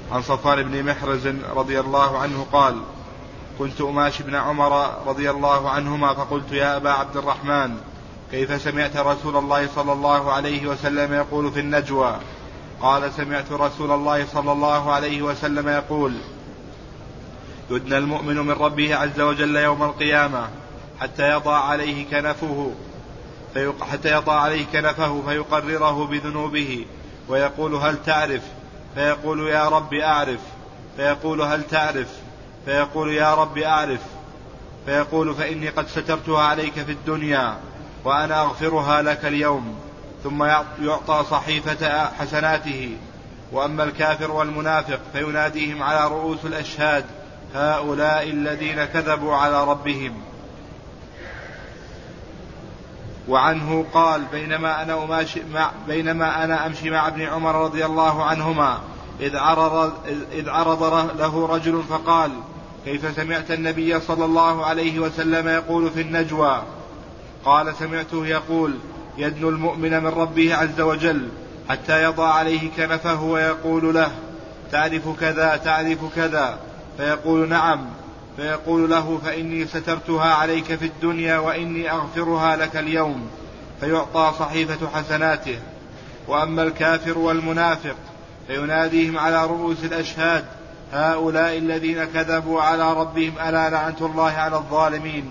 عن صفوان بن محرز رضي الله عنه قال: كنت أماشي ابن عمر رضي الله عنهما فقلت: يا أبا عبد الرحمن، كيف سمعت رسول الله صلى الله عليه وسلم يقول في النجوى؟ قال: سمعت رسول الله صلى الله عليه وسلم يقول: يدنى المؤمن من ربه عز وجل يوم القيامة حتى يضع عليه كنفه فيقرره بذنوبه، ويقول: هل تعرف؟ فيقول: يا رب أعرف. فيقول: هل تعرف؟ فيقول: يا رب أعرف. فيقول: فإني قد سترتها عليك في الدنيا وأنا أغفرها لك اليوم. ثم يعطى صحيفة حسناته. وأما الكافر والمنافق فيناديهم على رؤوس الأشهاد: هؤلاء الذين كذبوا على ربهم. وعنه قال: بينما أنا أمشي مع ابن عمر رضي الله عنهما إذ عرض له رجل فقال: كيف سمعت النبي صلى الله عليه وسلم يقول في النجوى؟ قال: سمعته يقول: يدنو المؤمن من ربه عز وجل حتى يضع عليه كنفه ويقول له: تعرف كذا تعرف كذا؟ فيقول: نعم. فيقول له: فإني سترتها عليك في الدنيا وإني أغفرها لك اليوم. فيعطى صحيفة حسناته. وأما الكافر والمنافق فيناديهم على رؤوس الأشهاد: هؤلاء الذين كذبوا على ربهم ألا لعنة الله على الظالمين.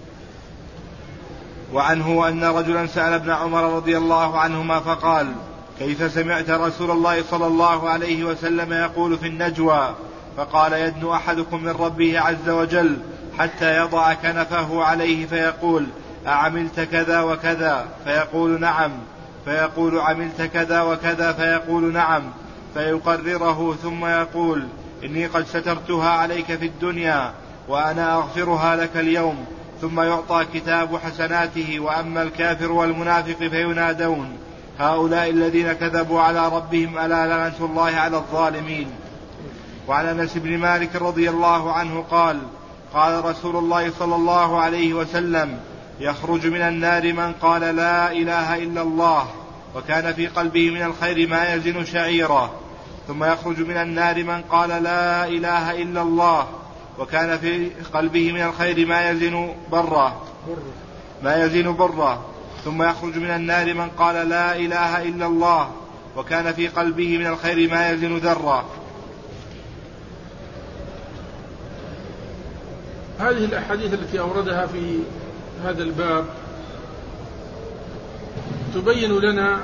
وعنه أن رجلا سأل ابن عمر رضي الله عنهما فقال: كيف سمعت رسول الله صلى الله عليه وسلم يقول في النجوى؟ فقال: يدنو أحدكم من ربه عز وجل حتى يضع كنفه عليه فيقول: أعملت كذا وكذا؟ فيقول: نعم. فيقول: عملت كذا وكذا؟ فيقول: نعم. فيقرره ثم يقول: إني قد سترتها عليك في الدنيا وأنا أغفرها لك اليوم. ثم يعطى كتاب حسناته. وأما الكافر والمنافق فينادون: هؤلاء الذين كذبوا على ربهم ألا لعنة الله على الظالمين. وعن أنس بن مالك رضي الله عنه قال: قال رسول الله صلى الله عليه وسلم: يخرج من النار من قال لا إله إلا الله وكان في قلبه من الخير ما يزن شعيرا. ثم يخرج من النار من قال لا إله إلا الله وكان في قلبه من الخير ما يزن برا. ثم يخرج من النار من قال لا إله إلا الله وكان في قلبه من الخير ما يزن ذرا. هذه الأحاديث التي أوردها في هذا الباب تبين لنا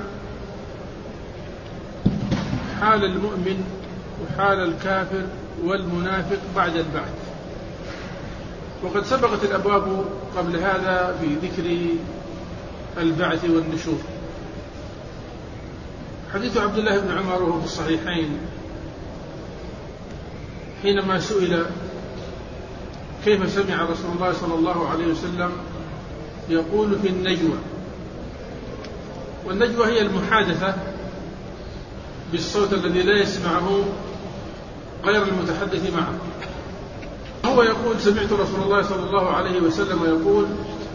حال المؤمن وحال الكافر والمنافق بعد البعث. وقد سبقت الأبواب قبل هذا في ذكر البعث والنشور. حديث عبد الله بن عمر وهو في الصحيحين حينما سئل كيف سمع رسول الله صلى الله عليه وسلم يقول في النجوى. والنجوى هي المحادثة بالصوت الذي لا يسمعه غير المتحدث معه. هو يقول: سمعت رسول الله صلى الله عليه وسلم يقول: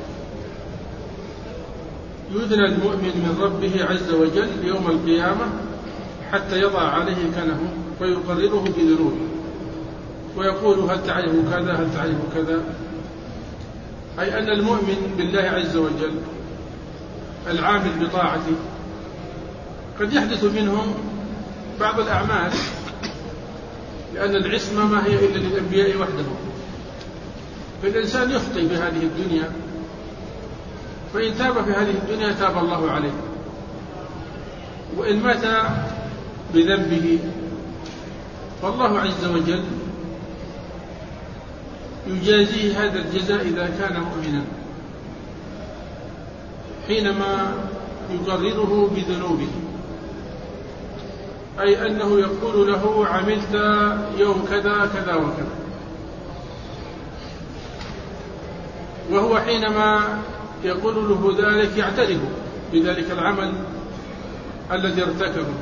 يدنى المؤمن من ربه عز وجل يوم القيامة حتى يضع عليه كنفه ويقرره بذنوبه ويقول: هل تعرف كذا هل تعرف كذا؟ أي أن المؤمن بالله عز وجل العامل بطاعته قد يحدث منهم بعض الأعمال، لأن العصمة ما هي إلا للأنبياء وحدهم. فالإنسان يخطئ في هذه الدنيا، فإن تاب في هذه الدنيا تاب الله عليه، وإن مات بذنبه فالله عز وجل يجازيه هذا الجزاء إذا كان مؤمنا حينما يقرره بذنوبه، أي أنه يقول له: عملت يوم كذا كذا وكذا. وهو حينما يقول له ذلك يعترف بذلك العمل الذي ارتكبه.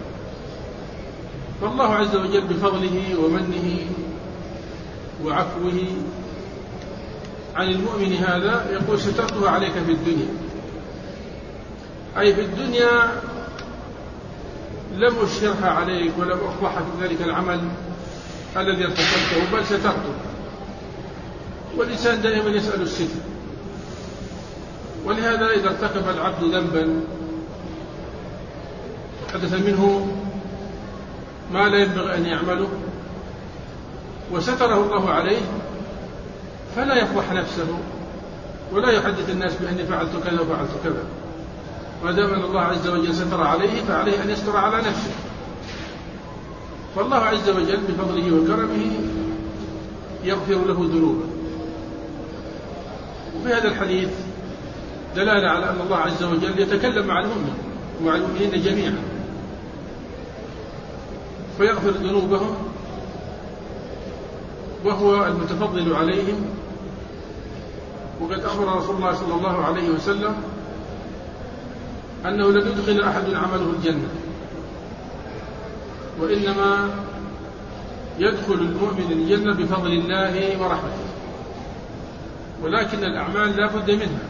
فالله عز وجل بفضله ومنه وعفوه عن المؤمن هذا يقول: سترتها عليك في الدنيا. أي في الدنيا لم أشهرها عليك ولم أفضحك بذلك العمل الذي ارتكبته، بل سترته. والإنسان دائما يسأل الستر. ولهذا إذا ارتكب العبد ذنبا حدث منه ما لا ينبغي أن يعمله وستره الله عليه، فلا يفضح نفسه ولا يحدث الناس بأني فعلت كذا وفعلت كذا. ما دام أن الله عز وجل ستر عليه فعليه أن يستر على نفسه. فالله عز وجل بفضله وكرمه يغفر له ذنوبه. وفي هذا الحديث دلالة على أن الله عز وجل يتكلم مع المؤمن ومع المؤمنين جميعا، فيغفر ذنوبهم وهو المتفضل عليهم. وقد أخبر رسول الله صلى الله عليه وسلم أنه لن يدخل أحد عمله الجنة، وإنما يدخل المؤمن الجنة بفضل الله ورحمته، ولكن الأعمال لا بد منها.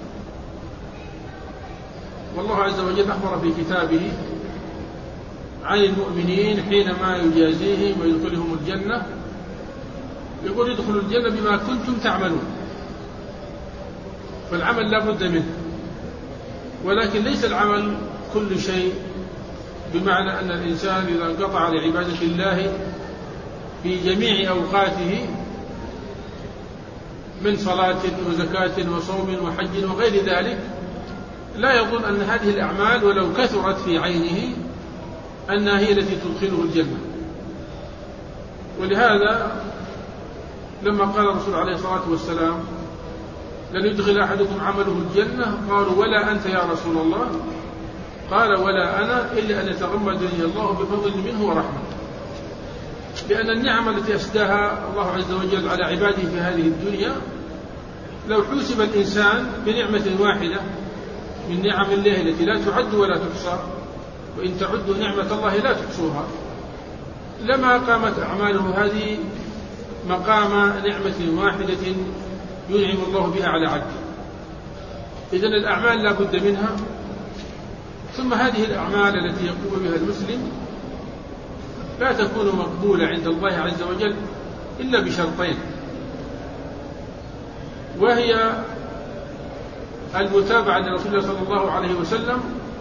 والله عز وجل أخبر في كتابه عن المؤمنين حينما يجازيهم ويدخلهم الجنة، يقول يدخلوا الجنة بما كنتم تعملون. فالعمل لا بد منه، ولكن ليس العمل كل شيء، بمعنى أن الإنسان إذا انقطع لعبادة الله في جميع أوقاته من صلاة وزكاة وصوم وحج وغير ذلك، لا يظن أن هذه الأعمال ولو كثرت في عينه أنها هي التي تدخله الجنة. ولهذا لما قال الرسول عليه الصلاة والسلام لن يدخل أحدكم عمله الجنة، قالوا ولا أنت يا رسول الله؟ قال ولا أنا إلا أن يتغمدني الله بفضل منه ورحمة. لأن النعم التي أسداها الله عز وجل على عباده في هذه الدنيا لو حوسب الإنسان بنعمة واحدة من نعم الله التي لا تعد ولا تحصى، وإن تعدوا نعمة الله لا تحصوها، لما قامت أعماله هذه مقام نعمة واحدة ينعم الله بها على عبده. إذن الأعمال لا بد منها. ثم هذه الأعمال التي يقوم بها المسلم لا تكون مقبولة عند الله عز وجل إلا بشرطين، وهي المتابعة لرسول الله صلى الله عليه وسلم،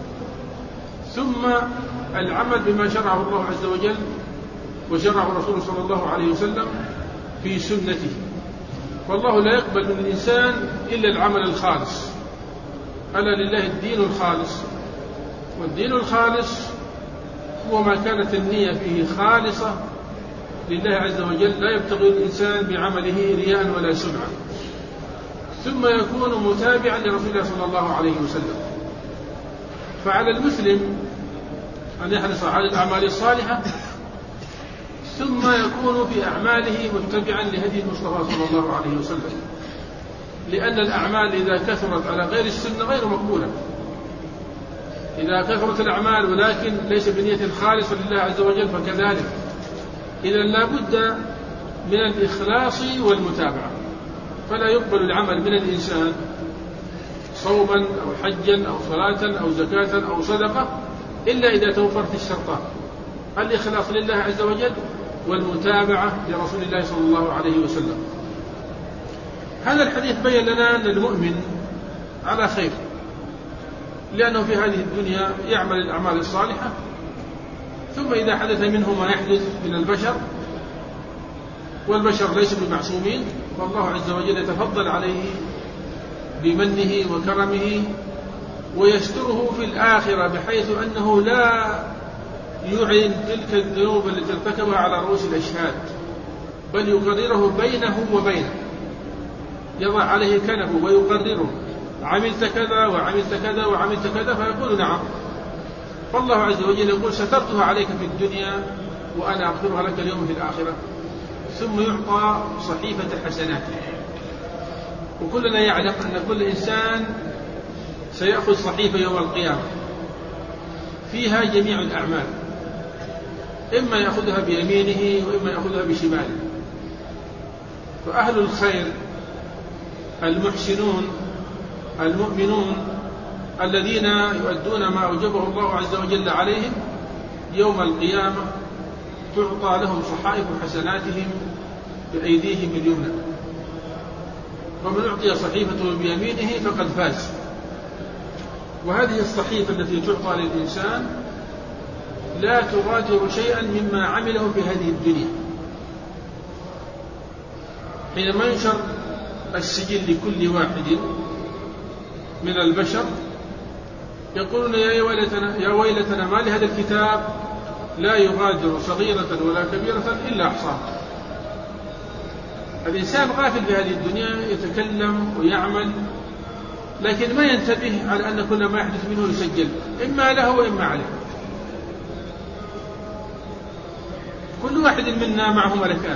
ثم العمل بما شرعه الله عز وجل وشرعه رسوله صلى الله عليه وسلم في سنته. والله لا يقبل من الإنسان إلا العمل الخالص. ألا لله الدين الخالص، والدين الخالص هو ما كانت النية فيه خالصة لله عز وجل، لا يبتغي الإنسان بعمله رياء ولا سمعة، ثم يكون متابعا لرسول الله صلى الله عليه وسلم. فعلى المسلم أن يحرص على الأعمال الصالحة، ثم يكون في أعماله متبعا لهدي المصطفى صلى الله عليه وسلم، لأن الأعمال إذا كثرت على غير السنة غير مقبولة. إذا كثرت الأعمال ولكن ليس بنية خالصة لله عز وجل فكذلك. إذا لا بد من الإخلاص والمتابعة، فلا يقبل العمل من الإنسان صوما أو حجا أو صلاة أو زكاة أو صدقة إلا إذا توفرت الشرطان: الإخلاص لله عز وجل والمتابعة لرسول الله صلى الله عليه وسلم. هذا الحديث بين لنا أن المؤمن على خير، لأنه في هذه الدنيا يعمل الأعمال الصالحة، ثم إذا حدث منه ما يحدث من البشر، والبشر ليسوا بمعصومين، فالله عز وجل يتفضل عليه بمنه وكرمه ويستره في الآخرة، بحيث أنه لا يعلن تلك الذنوب التي ارتكبها على رؤوس الأشهاد، بل يقرره بينه وبينه، يضع عليه كنفه ويقرره: عملت كذا وعملت كذا وعملت كذا، فيقول نعم. فالله عز وجل يقول: سترتها عليك في الدنيا وأنا أغفرها لك اليوم في الآخرة. ثم يعطى صحيفة حسناته. وكلنا يعلم أن كل إنسان سيأخذ صحيفة يوم القيامة فيها جميع الأعمال، إما يأخذها بيمينه وإما يأخذها بشماله. فأهل الخير المحسنون المؤمنون الذين يؤدون ما أوجبه الله عز وجل عليهم يوم القيامة تعطى لهم صحائف حسناتهم بأيديهم اليمنى، ومن أعطي صحيفته بيمينه فقد فاز. وهذه الصحيفة التي تعطى للإنسان لا تغادر شيئا مما عمله في هذه الدنيا. حينما ينشر السجل لكل واحد من البشر يقولون يا ويلتنا ما لهذا الكتاب لا يغادر صغيرة ولا كبيرة إلا أحصاها. الإنسان غافل في هذه الدنيا، يتكلم ويعمل، لكن ما ينتبه على أن كل ما يحدث منه يسجل، إما له وإما عليه. كل واحد منا معه ملكان،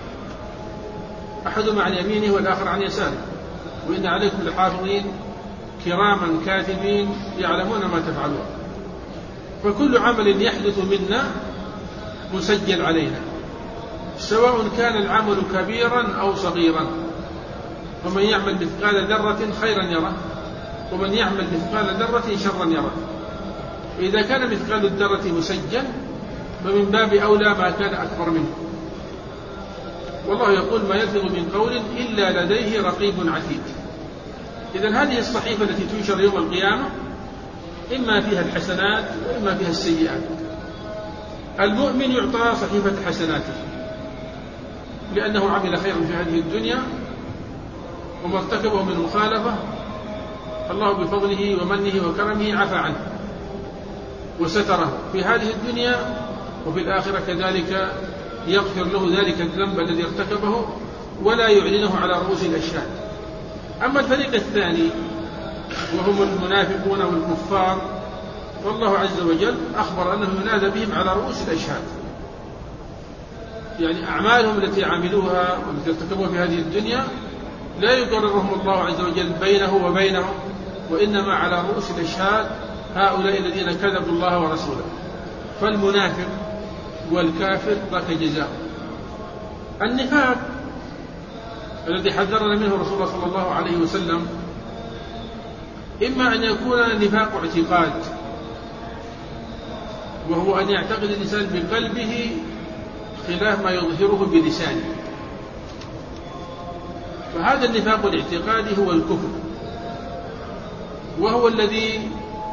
أحدهما عن يمينه والآخر عن يساره، وإن عليكم لحافظين كراما كاتبين يعلمون ما تفعلون. فكل عمل يحدث منا مسجل علينا، سواء كان العمل كبيرا أو صغيرا. ومن يعمل مثقال ذرة خيرا يره، ومن يعمل مثقال ذرة شرا يره. إذا كان مثقال الذرة مسجل فمن باب أولى ما كان أكبر منه. والله يقول ما يلفظ من قول إلا لديه رقيب عتيد. إذن هذه الصحيفة التي تنشر يوم القيامة إما فيها الحسنات وإما فيها السيئات. المؤمن يعطى صحيفة حسناته لأنه عمل خيرا في هذه الدنيا، وما ارتكبه من مخالفة الله بفضله ومنه وكرمه عفى عنه وستره في هذه الدنيا، وفي الآخرة كذلك يغفر له ذلك الذنب الذي ارتكبه ولا يعلنه على رؤوس الأشهاد. أما الفريق الثاني وهم المنافقون والكفار، والله عز وجل أخبر أنه ينادى بهم على رؤوس الأشهاد، يعني أعمالهم التي عملوها والتي ارتكبوها في هذه الدنيا لا يقررهم الله عز وجل بينه وبينهم، وإنما على رؤوس الأشهاد هؤلاء الذين كذبوا الله ورسوله. فالمنافق والكافر ذاك جزاء. النفاق الذي حذرنا منه رسول الله صلى الله عليه وسلم إما أن يكون نفاق اعتقاد، وهو أن يعتقد الإنسان بقلبه خلاف ما يظهره بلسانه، فهذا النفاق الاعتقادي هو الكفر، وهو الذي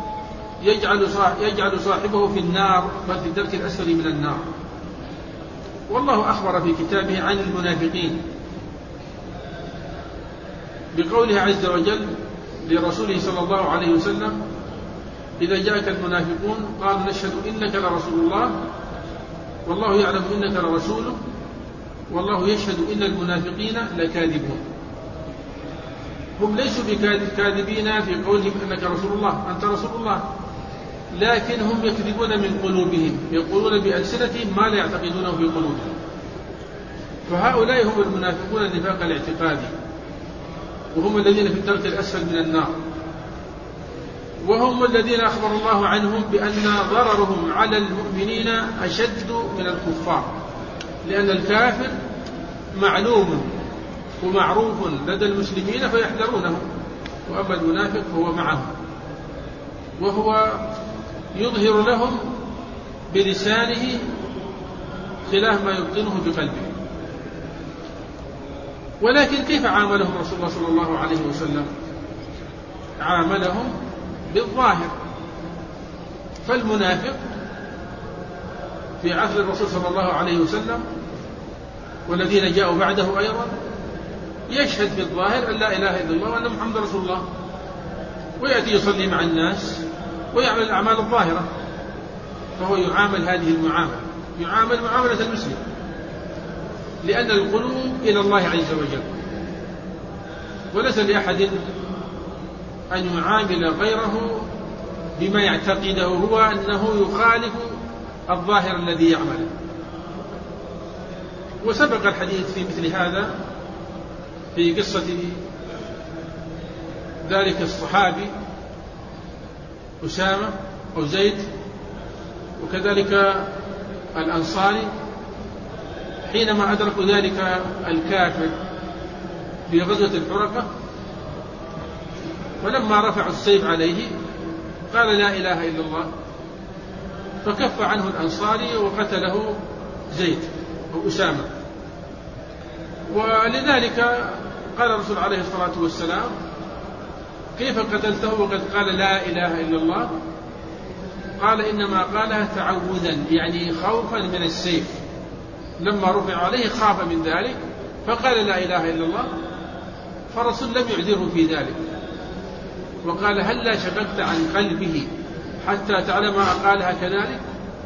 يجعل صاحبه في النار، بل في الدرك الأسفل من النار. والله أخبر في كتابه عن المنافقين بقوله عز وجل لرسوله صلى الله عليه وسلم إذا جاءك المنافقون قالوا نشهد إنك لرسول الله والله يعلم إنك لرسوله والله يشهد إن المنافقين لكاذبون. هم ليسوا بكاذبين في قولهم إنك رسول الله أنت رسول الله، لكن هم يكذبون من قلوبهم، يقولون بألسنتهم ما لا يعتقدونه في قلوبهم. فهؤلاء هم المنافقون النفاق الاعتقادي، وهم الذين في الدرك الأسفل من النار، وهم الذين أخبر الله عنهم بأن ضررهم على المؤمنين أشد من الكفار، لأن الكافر معلوم ومعروف لدى المسلمين فيحذرونه، وأما المنافق فهو معهم، وهو يظهر لهم بلسانه خلاف ما يبطنه بقلبه. ولكن كيف عاملهم رسول الله صلى الله عليه وسلم؟ عاملهم بالظاهر. فالمنافق في عصر الرسول صلى الله عليه وسلم والذين جاءوا بعده أيضا يشهد بالظاهر أن لا إله إلا الله وأن محمد رسول الله، ويأتي يصلي مع الناس ويعمل الأعمال الظاهرة، فهو يعامل هذه المعاملة، يعامل معاملة المسلم، لأن القلوب إلى الله عز وجل، وليس لأحد أن يعامل غيره بما يعتقده هو أنه يخالف الظاهر الذي يعمله. وسبق الحديث في مثل هذا في قصة ذلك الصحابي أسامة أو زيد، وكذلك الأنصاري حينما أدركوا ذلك الكافر في غزوة الحرقة، فلما رفعوا السيف عليه قال لا إله إلا الله، فكف عنه الأنصاري وقتله زيد أو أسامة. ولذلك قال الرسول عليه الصلاة والسلام: كيف قتلته وقد قال لا إله إلا الله؟ قال: إنما قالها تعوذا، يعني خوفا من السيف. لما رفع عليه خاف من ذلك فقال لا إله إلا الله، فالرسول لم يعذره في ذلك وقال: هلا شققت عن قلبه حتى تعلم قالها كذلك؟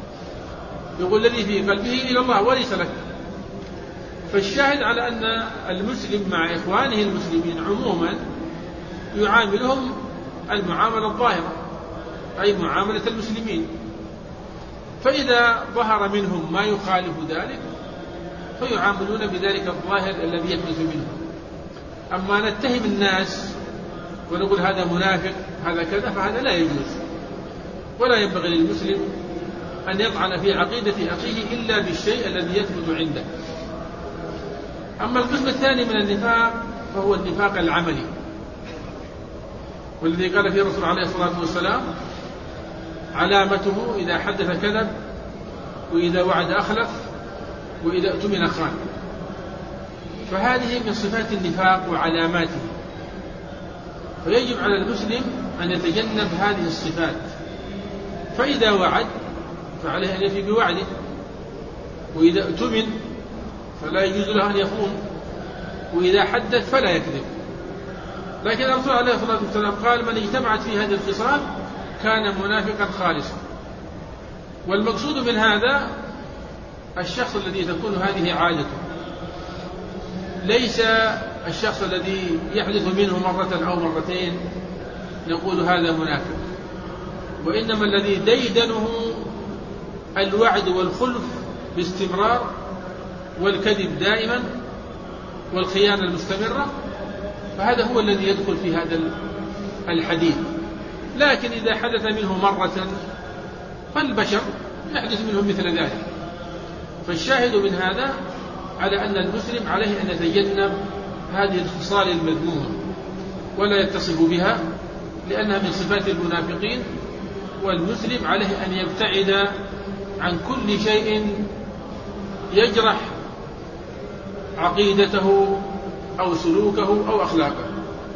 يقول الذي في قلبه إلى الله وليس لك. فالشاهد على أن المسلم مع إخوانه المسلمين عموما يعاملهم المعاملة الظاهرة، أي معاملة المسلمين، فإذا ظهر منهم ما يخالف ذلك فيعاملون بذلك الظاهر الذي يحدث منهم. أما نتهم الناس ونقول هذا منافق هذا كذا فهذا لا يجوز، ولا ينبغي للمسلم أن يطعن في عقيدة أخيه إلا بالشيء الذي يثبت عنده. أما القسم الثاني من النفاق فهو النفاق العملي، والذي قال فيه الرسول عليه الصلاة والسلام: علامته إذا حدث كذب، وإذا وعد أخلف، وإذا اؤتمن خان. فهذه من صفات النفاق وعلاماته، فيجب على المسلم أن يتجنب هذه الصفات. فإذا وعد فعليه أن يفي بوعده، وإذا اؤتمن فلا يجوز له أن يخون، وإذا حدث فلا يكذب. لكن الرسول عليه الصلاة والسلام قال: من اجتمعت في هذه الخصال كان منافقا خالصا. والمقصود من هذا الشخص الذي تكون هذه عادته، ليس الشخص الذي يحدث منه مرة أو مرتين نقول هذا منافق، وإنما الذي ديدنه الوعد والخلف باستمرار، والكذب دائما، والخيانة المستمرة، فهذا هو الذي يدخل في هذا الحديث. لكن إذا حدث منه مرة فالبشر يحدث منهم مثل ذلك. فالشاهد من هذا على أن المسلم عليه أن يتجنب هذه الخصال المذمومة ولا يتصف بها، لأنها من صفات المنافقين. والمسلم عليه أن يبتعد عن كل شيء يجرح عقيدته أو سلوكه أو أخلاقه.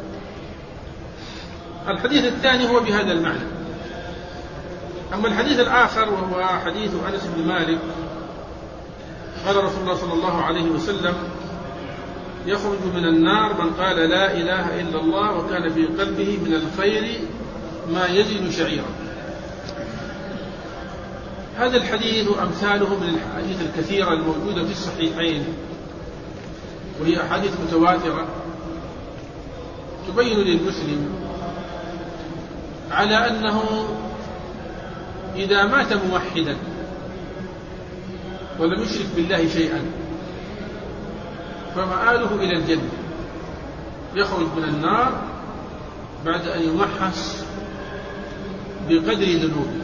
الحديث الثاني هو بهذا المعنى. أما الحديث الآخر وهو حديث أنس بن مالك قال رسول الله صلى الله عليه وسلم: يخرج من النار من قال لا إله إلا الله وكان في قلبه من الخير ما يزن شعيرا. هذا الحديث وأمثاله من الحديث الكثيرة الموجودة في الصحيحين، وهي أحاديث متواترة تبين للمسلم على أنه إذا مات موحدا ولم يشرك بالله شيئا فمآله إلى الجنة، يخرج من النار بعد أن يمحص بقدر ذنوبه.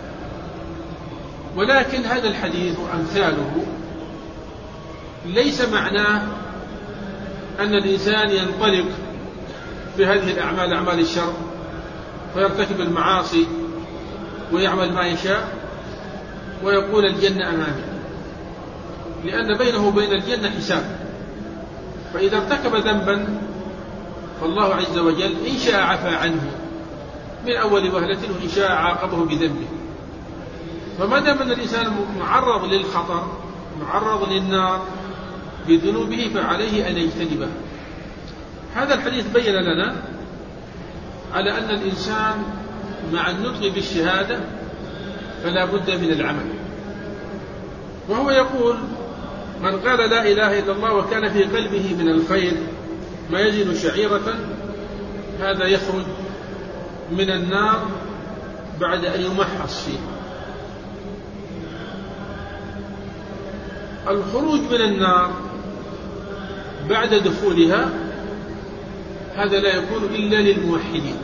ولكن هذا الحديث وأمثاله ليس معناه أن الإنسان ينطلق في هذه الأعمال، أعمال الشر، ويرتكب المعاصي ويعمل ما يشاء ويقول الجنة أمامي، لأن بينه وبين الجنة حساب. فإذا ارتكب ذنبا فالله عز وجل إن شاء عفى عنه من أول وهلة، وإن شاء عاقبه بذنبه. فما دام أن الإنسان معرض للخطر، معرض للنار بذنوبه، فعليه أن يجتنبها. هذا الحديث بين لنا على أن الإنسان مع النطق بالشهادة فلا بد من العمل. وهو يقول: من قال لا إله إلا الله وكان في قلبه من الخير ما يزن شعيرة، هذا يخرج من النار بعد أن يمحص فيه. الخروج من النار بعد دخولها هذا لا يكون إلا للموحدين.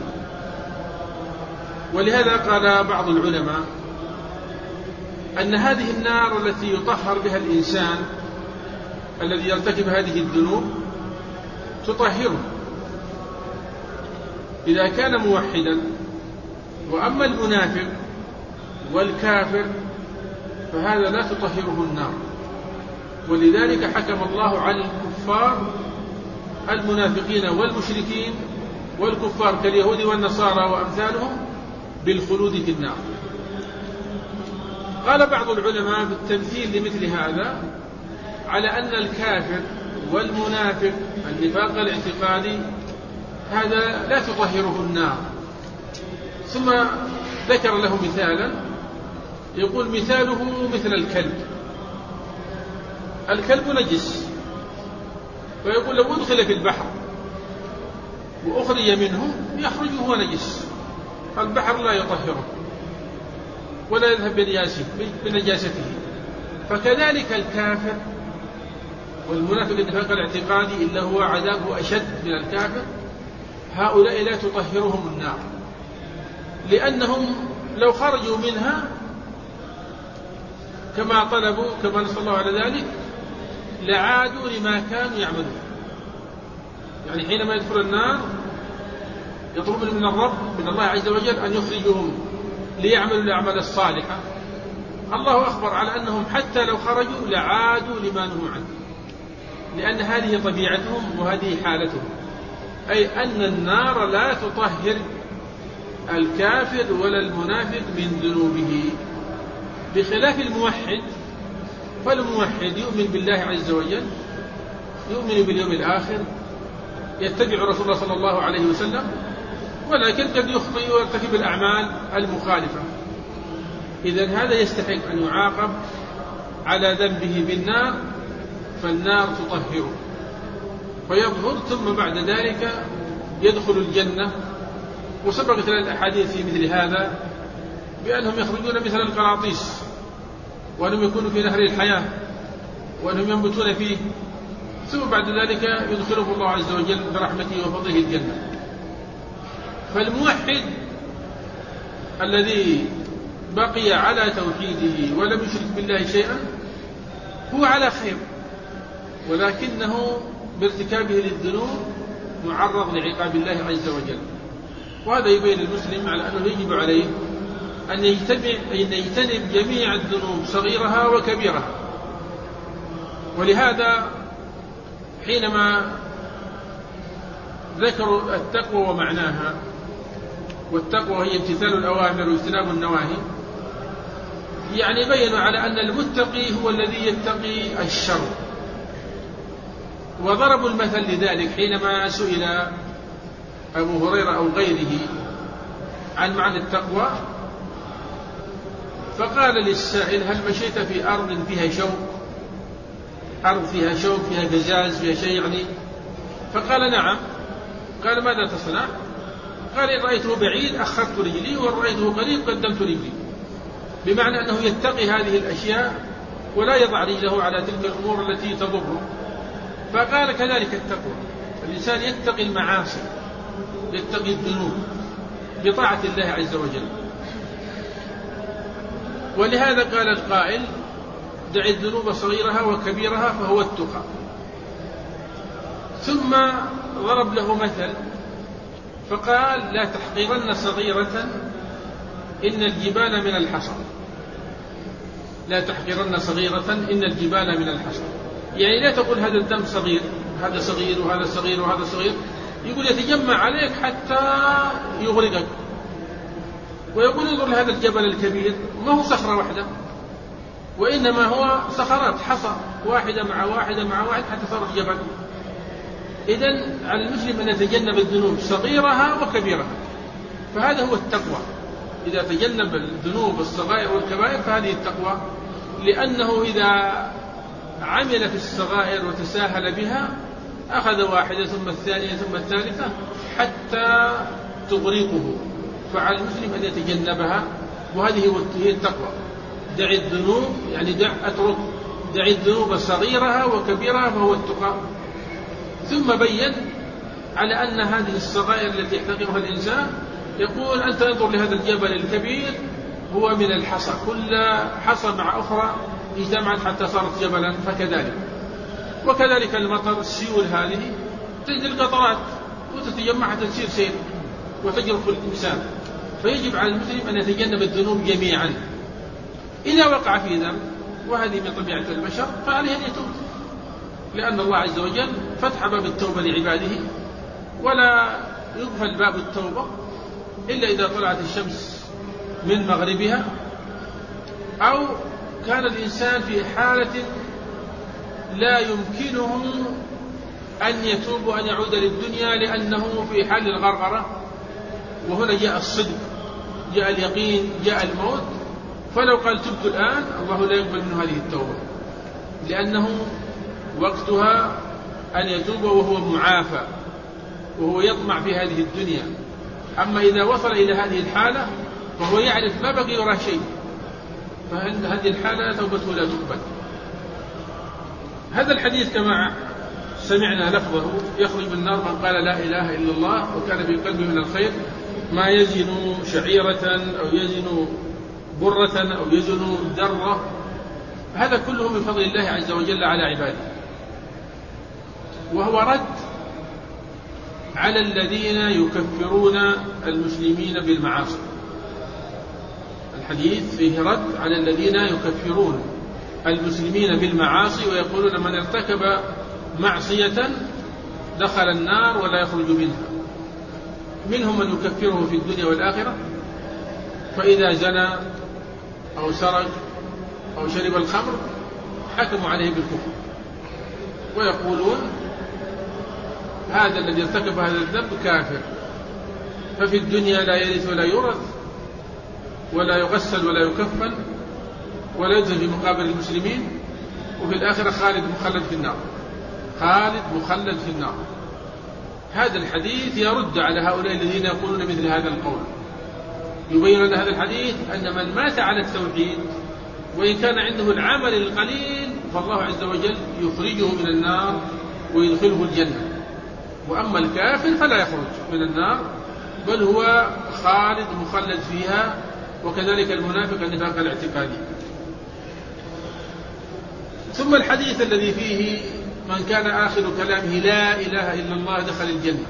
ولهذا قال بعض العلماء أن هذه النار التي يطهر بها الإنسان الذي يرتكب هذه الذنوب تطهره إذا كان موحدا. وأما المنافق والكافر فهذا لا تطهره النار. ولذلك حكم الله على الكفار المنافقين والمشركين والكفار كاليهود والنصارى وأمثالهم بالخلود في النار. قال بعض العلماء في التمثيل لمثل هذا على أن الكافر والمنافق النفاق الاعتقادي هذا لا تطهره النار، ثم ذكر له مثالا يقول مثاله مثل الكلب. الكلب نجس، ويقول لو أدخل في البحر وأخرج منه يخرج وهو نجس، البحر لا يطهره ولا يذهب بنجاسته. فكذلك الكافر والمنافق النفاق الاعتقادي إلا هو عذابه أشد من الكافر، هؤلاء لا تطهرهم النار، لأنهم لو خرجوا منها كما طلبوا كما نسأل الله على ذلك لعادوا لما كانوا يعملون. يعني حينما يدخل النار يطلبون من الرب من الله عز وجل أن يخرجهم ليعملوا الأعمال الصالحة. الله أخبر على أنهم حتى لو خرجوا لعادوا لما نهوا عنه، لأن هذه طبيعتهم وهذه حالتهم، أي أن النار لا تطهر الكافر ولا المنافق من ذنوبه، بخلاف الموحد. فالموحد يؤمن بالله عز وجل، يؤمن باليوم الآخر، يتبع رسول الله صلى الله عليه وسلم، ولكن قد يخطئ ويرتكب الأعمال المخالفة. إذن هذا يستحق أن يعاقب على ذنبه بالنار، فالنار تطهره فيظهر، ثم بعد ذلك يدخل الجنة. وسبقت لنا الأحاديث في مثل هذا بأنهم يخرجون مثل القراطيس، وأنهم يكونوا في نهر الحياة، وأنهم ينبتون فيه، ثم بعد ذلك يدخلهم الله عز وجل برحمته وفضله الجنة. فالموحد الذي بقي على توحيده ولم يشرك بالله شيئا هو على خير، ولكنه بارتكابه للذنوب معرض لعقاب الله عز وجل. وهذا يبين المسلم على أنه يجب عليه أن يجتنب جميع الذنوب صغيرها وكبيرها. ولهذا حينما ذكروا التقوى ومعناها، والتقوى هي امتثال الأوامر واجتناب النواهي، يعني بينوا على أن المتقي هو الذي يتقي الشر. وضربوا المثل لذلك حينما سئل أبو هريرة أو غيره عن معنى التقوى، فقال للسائل: هل مشيت في أرض فيها شوك؟ أرض فيها شوك، فيها قزاز، فيها شيء يعني؟ فقال: نعم. قال: ماذا تصنع؟ قال: إن رأيته بعيد أخرت رجلي، وإن رأيته قريب قدمت رجلي. بمعنى أنه يتقي هذه الأشياء ولا يضع رجله على تلك الأمور التي تضره. فقال: كذلك التقوى، الإنسان يتقي المعاصي، يتقي الذنوب بطاعة الله عز وجل. ولهذا قال القائل: دع الذنوب صغيرها وكبيرها فهو التقى. ثم ضرب له مثل فقال: لا تحقرن صغيرة إن الجبال من الحصى. لا تحقرن صغيرة إن الجبال من الحصى، يعني لا تقول هذا الذنب صغير، هذا صغير وهذا صغير وهذا صغير، يقول يتجمع عليك حتى يغرقك. ويقول: انظر لهذا الجبل الكبير، ما هو صخرة واحدة، وإنما هو صخرات حصى واحدة مع واحدة مع واحد حتى صارت جبل. إذن على المسلم أن يتجنب الذنوب صغيرها وكبيرها، فهذا هو التقوى. إذا تجنب الذنوب الصغائر والكبائر فهذه التقوى، لأنه إذا عمل في الصغائر وتساهل بها أخذ واحدة ثم الثانية ثم الثالثة حتى تغرقه. فعلى المسلم أن يتجنبها، وهذه هي التقوى. دع الذنوب يعني أترك، دع الذنوب صغيرها وكبيرها فهو التقى. ثم بين على أن هذه الصغائر التي يحتقرها الإنسان، يقول: أنت انظر لهذا الجبل الكبير هو من الحصى، كل حصى مع أخرى اجتمعت حتى صارت جبلا، فكذلك. وكذلك المطر، السيول هذه تنزل قطرات وتتجمع حتى تصير سيل وتجرف الإنسان. فيجب على المسلم أن يتجنب الذنوب جميعا، إذا وقع في ذنب وهذه من طبيعة البشر فعليه أن يتوب، لأن الله عز وجل فتح باب التوبة لعباده، ولا يقفل باب التوبة إلا إذا طلعت الشمس من مغربها، أو كان الإنسان في حالة لا يمكنه أن يتوب وأن يعود للدنيا لأنه في حال الغرغرة، وهنا جاء الصدق، جاء اليقين، جاء الموت. فلو قال تبت الآن الله لا يقبل منه هذه التوبة، لأنه وقتها أن يتوب وهو معافى وهو يطمع في هذه الدنيا. أما إذا وصل إلى هذه الحالة فهو يعرف ما بقي وراه شيء، فهذه الحالة توبته لا تقبل. هذا الحديث كما سمعنا لفظه يخرج من النار من قال لا إله إلا الله وكان في قلبه من الخير ما يزن شعيرة أو يزن برة أو يزن ذرة. هذا كله من فضل الله عز وجل على عباده، وهو رد على الذين يكفرون المسلمين بالمعاصي. الحديث فيه رد على الذين يكفرون المسلمين بالمعاصي ويقولون من ارتكب معصية دخل النار ولا يخرج منها. منهم من يكفره في الدنيا والآخرة، فإذا زنى أو سرق أو شرب الخمر حكموا عليه بالكفر، ويقولون هذا الذي ارتكب هذا الذنب كافر، ففي الدنيا لا يرث ولا يورث ولا يغسل ولا يكفن ولا يدفن في مقابر المسلمين، وفي الآخرة خالد مخلد في النار، خالد مخلد في النار. هذا الحديث يرد على هؤلاء الذين يقولون مثل هذا القول. يبين لنا هذا الحديث أن من مات على التوحيد وإن كان عنده العمل القليل فالله عز وجل يخرجه من النار ويدخله الجنة، وأما الكافر فلا يخرج من النار بل هو خالد مخلد فيها، وكذلك المنافق النفاق الاعتقادي. ثم الحديث الذي فيه من كان آخر كلامه لا إله إلا الله دخل الجنة.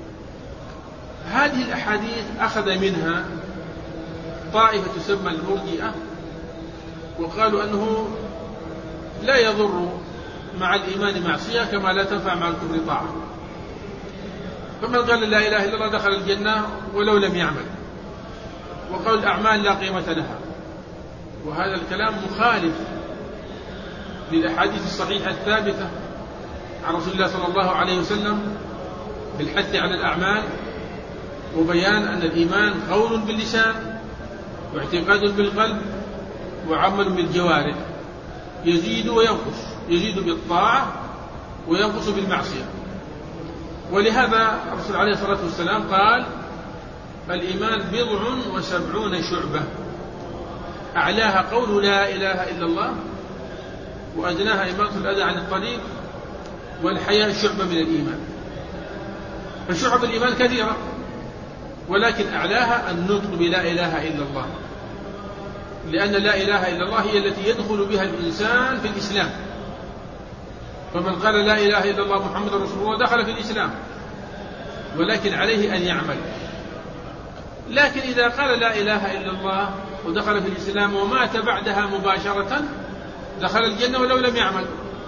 هذه الأحاديث أخذ منها طائفة تسمى المرجئة، وقالوا أنه لا يضر مع الإيمان معصية كما لا تنفع مع الكفر طاعة، فمن قال لا إله إلا الله دخل الجنة ولو لم يعمل، وقال الأعمال لا قيمة لها. وهذا الكلام مخالف للأحاديث الصحيحة الثابتة عن رسول الله صلى الله عليه وسلم بالحث على الأعمال وبيان أن الإيمان قول باللسان واعتقاد بالقلب وعمل بالجوارح، يزيد وينقص، يزيد بالطاعة وينقص بالمعصية. ولهذا الرسول عليه الصلاة والسلام قال الإيمان 70 شعبة، أعلاها قول لا إله إلا الله، وأدناها إماطة الأذى عن الطريق، والحياء شعبة من الإيمان. فشعب الإيمان كثيرة، ولكن أعلاها النطق بلا إله إلا الله، لأن لا إله إلا الله هي التي يدخل بها الإنسان في الإسلام. فمن قال لا إله إلا الله محمد رسول الله دخل في الإسلام، ولكن عليه أن يعمل. لكن إذا قال لا إله إلا الله ودخل في الإسلام ومات بعدها مباشرة دخل الجنة ولو لم يعمل.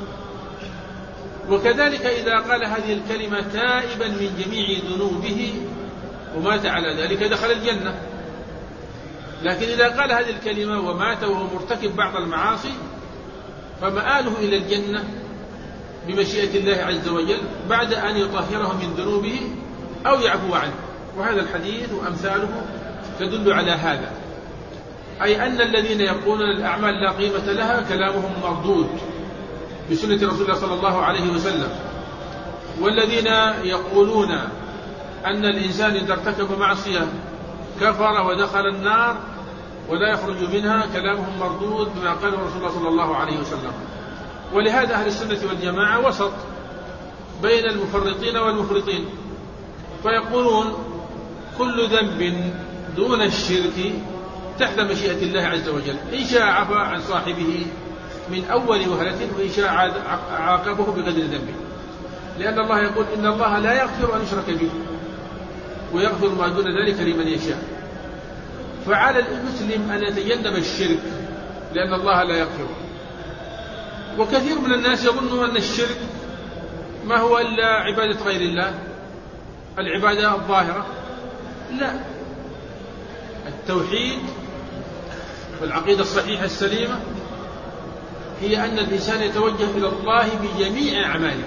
وكذلك إذا قال هذه الكلمة تائبا من جميع ذنوبه ومات على ذلك دخل الجنة. لكن إذا قال هذه الكلمة ومات وهو مرتكب بعض المعاصي فمآله إلى الجنة بمشيئة الله عز وجل بعد أن يطهره من ذنوبه أو يعفو عنه. وهذا الحديث وأمثاله تدل على هذا، أي أن الذين يقولون الأعمال لا قيمة لها كلامهم مردود بسنة رسول الله صلى الله عليه وسلم، والذين يقولون أن الإنسان إذا ارتكب معصية كفر ودخل النار ولا يخرج منها كلامهم مردود بما قال رسول الله صلى الله عليه وسلم. ولهذا أهل السنة والجماعة وسط بين المفرطين والمفرطين، فيقولون كل ذنب دون الشرك تحت مشيئة الله عز وجل، إن شاء عفى عن صاحبه من أول وهلة وإن شاء عاقبه بقدر ذنبه، لأن الله يقول إن الله لا يغفر أن يشرك به ويغفر ما دون ذلك لمن يشاء. فعلى المسلم أن يتجنب الشرك لأن الله لا يغفره. وكثير من الناس يظنوا أن الشرك ما هو إلا عبادة غير الله، العبادة الظاهرة. لا، التوحيد والعقيدة الصحيحة السليمة هي أن الإنسان يتوجه إلى الله بجميع أعماله،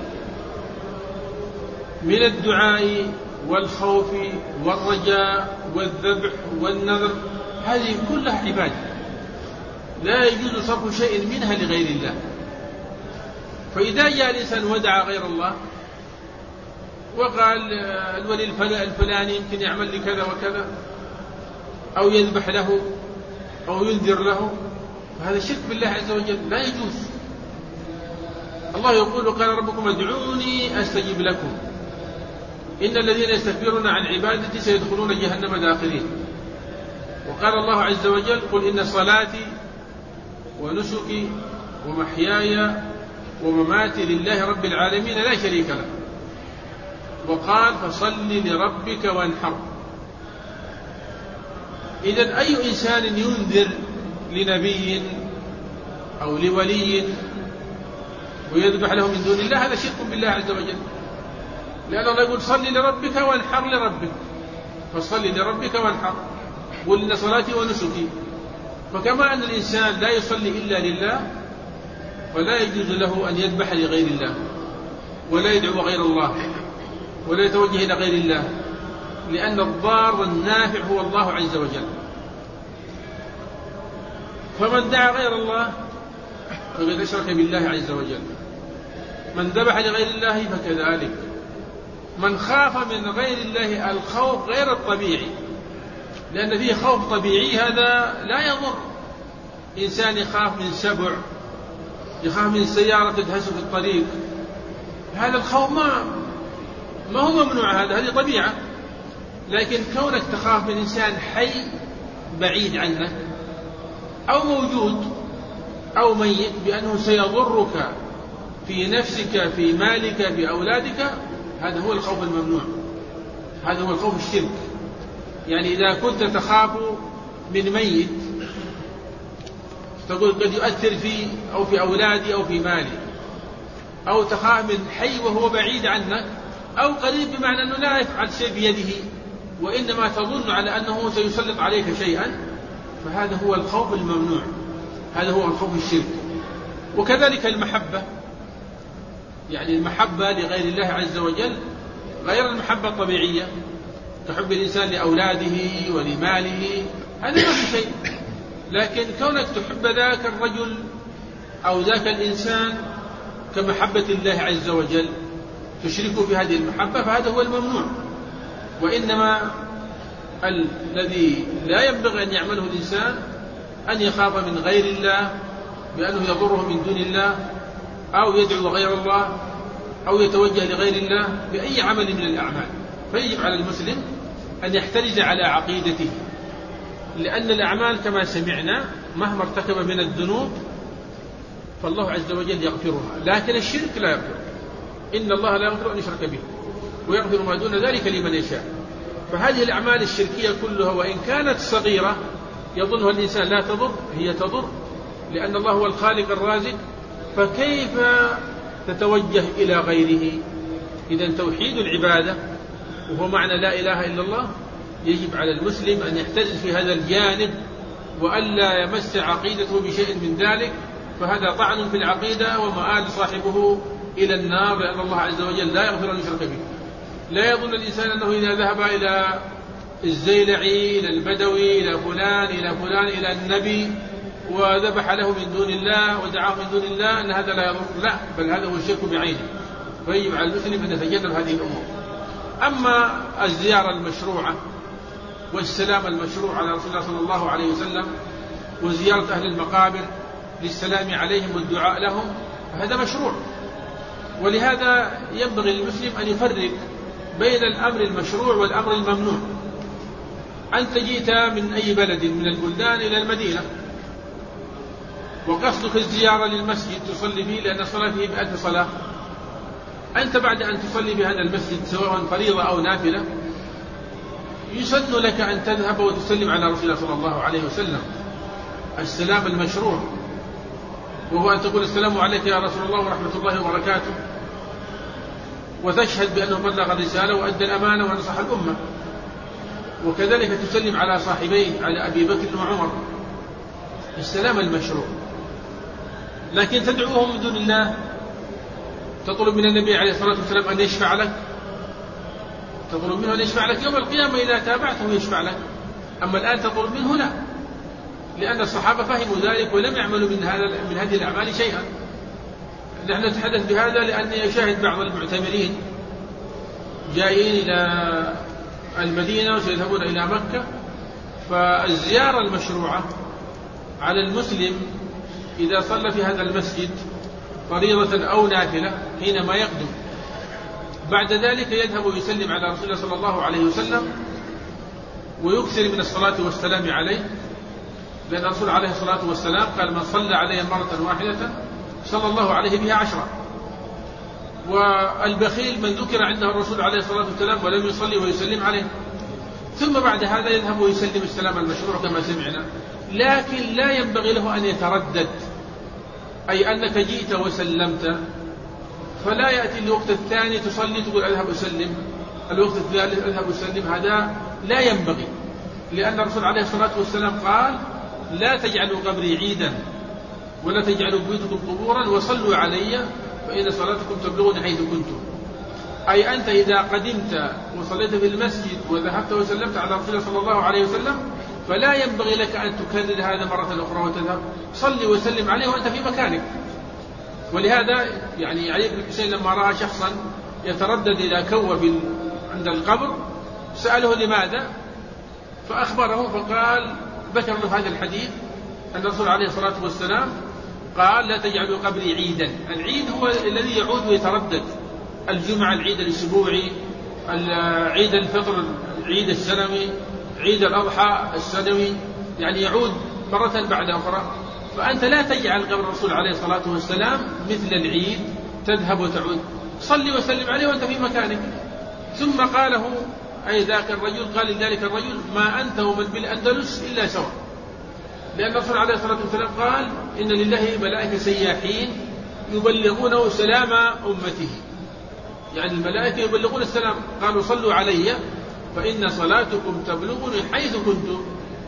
من الدعاء والخوف والرجاء والذبح والنذر، هذه كلها عبادة لا يجوز صرف شيء منها لغير الله. فإذا جاء الإنسان ودعا غير الله وقال الولي الفلاني يمكن يعمل لي كذا وكذا، أو يذبح له أو ينذر له، فهذا شرك بالله عز وجل لا يجوز. الله يقول قال ربكم ادعوني أستجب لكم إن الذين يستكبرون عن عبادتي سيدخلون جهنم داخلين. وقال الله عز وجل قل إن صلاتي ونسكي ومحياي ومماتي لله رب العالمين لا شريك له. وقال فصل لربك وانحر. إذن أي إنسان ينذر لنبي أو لولي ويذبح له من دون الله هذا شرك بالله عز وجل، لأن الله يقول صل لربك وانحر لربك، فصل لربك وانحر. قل إن صلاتي ونسكي. فكما أن الإنسان لا يصلي إلا لله، ولا يجوز له أن يذبح لغير الله ولا يدعو غير الله ولا يتوجه إلى غير الله، لأن الضار النافع هو الله عز وجل. فمن دعا غير الله فقد أشرك بالله عز وجل. من ذبح لغير الله فكذلك. من خاف من غير الله الخوف غير الطبيعي، لأن فيه خوف طبيعي هذا لا يضر. إنسان يخاف من سبع، يخاف من سيارة تدهسه في الطريق، هذا الخوف ما هو ممنوع، هذه طبيعة. لكن كونك تخاف من إنسان حي بعيد عنك أو موجود أو ميت بأنه سيضرك في نفسك في مالك في أولادك، هذا هو الخوف الممنوع، هذا هو الخوف الشرك. يعني إذا كنت تخاف من ميت تقول قد يؤثر في أو في أولادي أو في مالي، أو تخاف من حي وهو بعيد عنك أو قريب بمعنى أنه لا يفعل شيء بيده وإنما تظن على أنه سيسلط عليك شيئا، فهذا هو الخوف الممنوع، هذا هو الخوف الشرك. وكذلك المحبة، يعني المحبة لغير الله عز وجل غير المحبة الطبيعية كحب الإنسان لأولاده ولماله، هذا ما في شيء. لكن كونك تحب ذاك الرجل أو ذاك الإنسان كمحبة الله عز وجل تشركه في هذه المحبة، فهذا هو الممنوع. وإنما الذي لا ينبغي أن يعمله الإنسان أن يخاف من غير الله بأنه يضره من دون الله أو يدعو غير الله أو يتوجه لغير الله بأي عمل من الأعمال. فيجب على المسلم أن يحترز على عقيدته، لأن الأعمال كما سمعنا مهما ارتكب من الذنوب فالله عز وجل يغفرها، لكن الشرك لا يغفر. إن الله لا يغفر أن يشرك به ويغفر ما دون ذلك لمن يشاء. فهذه الأعمال الشركية كلها وإن كانت صغيرة يظنها الإنسان لا تضر، هي تضر، لأن الله هو الخالق الرازق، فكيف تتوجه إلى غيره؟ إذن توحيد العبادة وهو معنى لا إله إلا الله يجب على المسلم أن يحترز في هذا الجانب وألا يمس عقيدته بشيء من ذلك، فهذا طعن في العقيدة ومآل صاحبه إلى النار، لأن الله عز وجل لا يغفر أن يشرك به. لا يظن الإنسان أنه إذا ذهب إلى الزيلعي إلى البدوي إلى فلان إلى فلان إلى النبي وذبح له من دون الله ودعاه من دون الله أن هذا لا يضر، لا، بل هذا هو الشرك بعينه. فيجب على المسلم أن يتجنب هذه الأمور. أما الزيارة المشروعة والسلام المشروع على رسول الله صلى الله عليه وسلم وزيارة أهل المقابر للسلام عليهم والدعاء لهم هذا مشروع. ولهذا ينبغي للمسلم أن يفرق بين الأمر المشروع والأمر الممنوع. أنت جئت من أي بلد من البلدان إلى المدينة وقصدك الزيارة للمسجد تصلي فيه لأن الصلاة فيه ب1000 صلاة، أنت بعد أن تصلي بهذا المسجد سواء فريضة أو نافلة يسن لك أن تذهب وتسلم على رسول الله صلى الله عليه وسلم، السلام المشروع، وهو أن تقول السلام عليك يا رسول الله ورحمة الله وبركاته، وتشهد بأنه بلغ الرسالة وأدى الأمانة ونصح الأمة. وكذلك تسلم على صاحبيه، على أبي بكر وعمر، السلام المشروع. لكن تدعوهم من دون الله، تطلب من النبي عليه الصلاة والسلام أن يشفع لك، تطلب منه أن يشفع لك يوم القيامة إذا تابعته يشفع لك. أما الآن تطلب منه لا، لأن الصحابة فهموا ذلك ولم يعملوا من هذه الأعمال شيئا. نحن نتحدث بهذا لأني أشاهد بعض المعتمرين جايين إلى المدينة وسيذهبون إلى مكة، فالزيارة المشروعة على المسلم إذا صلى في هذا المسجد فريضة أو نافلة حينما يقدم، بعد ذلك يذهب ويسلم على رسول الله صلى الله عليه وسلم ويكثر من الصلاة والسلام عليه، لأن الرسول عليه الصلاة والسلام قال: من صلى علي مرة واحدة صلى الله عليه بها 10. والبخيل من ذكر عنده الرسول عليه الصلاة والسلام ولم يصلي ويسلم عليه، ثم بعد هذا يذهب ويسلم السلام المشروع كما سمعنا. لكن لا ينبغي له أن يتردد، أي أنك جئت وسلمت فلا يأتي الوقت الثاني تصلي تقول أذهب أسلم، الوقت الثالث أذهب أسلم، هذا لا ينبغي، لأن الرسول عليه الصلاة والسلام قال: لا تجعلوا قبري عيدا ولا تجعلوا بيوتكم قبورا وصلوا علي فإن صلاتكم تبلغني حيث كنتم. أي أنت إذا قدمت وصليت في المسجد وذهبت وسلمت على رسول الله صلى الله عليه وسلم فلا ينبغي لك أن تكرر هذا مرة أخرى وتذهب، صلي وسلم عليه وأنت في مكانك. ولهذا يعني علي بن الحسين لما رأى شخصا يتردد إلى كوة عند القبر سأله لماذا، فأخبره فقال، ذكر له هذا الحديث أن الرسول عليه الصلاة والسلام قال: لا تجعلوا قبري عيدا. العيد هو الذي يعود ويتردد، الجمعة العيد الأسبوعي، عيد الفطر العيد السنوي، عيد الأضحى السنوي، يعني يعود مرة بعد أخرى. فأنت لا تجعل قبر الرسول عليه الصلاة والسلام مثل العيد تذهب وتعود، صلي وسلم عليه وأنت في مكانك. ثم قاله أي ذاك الرجل، قال لذلك الرجل: ما أنت ومن بالأندلس إلا سواء، لأن الرسول عليه الصلاة والسلام قال: إن لله ملائكة سياحين يبلغون سلام أمته، يعني الملائكة يبلغون السلام. قالوا: صلوا علي فإن صلاتكم تبلغني حيث كنتم.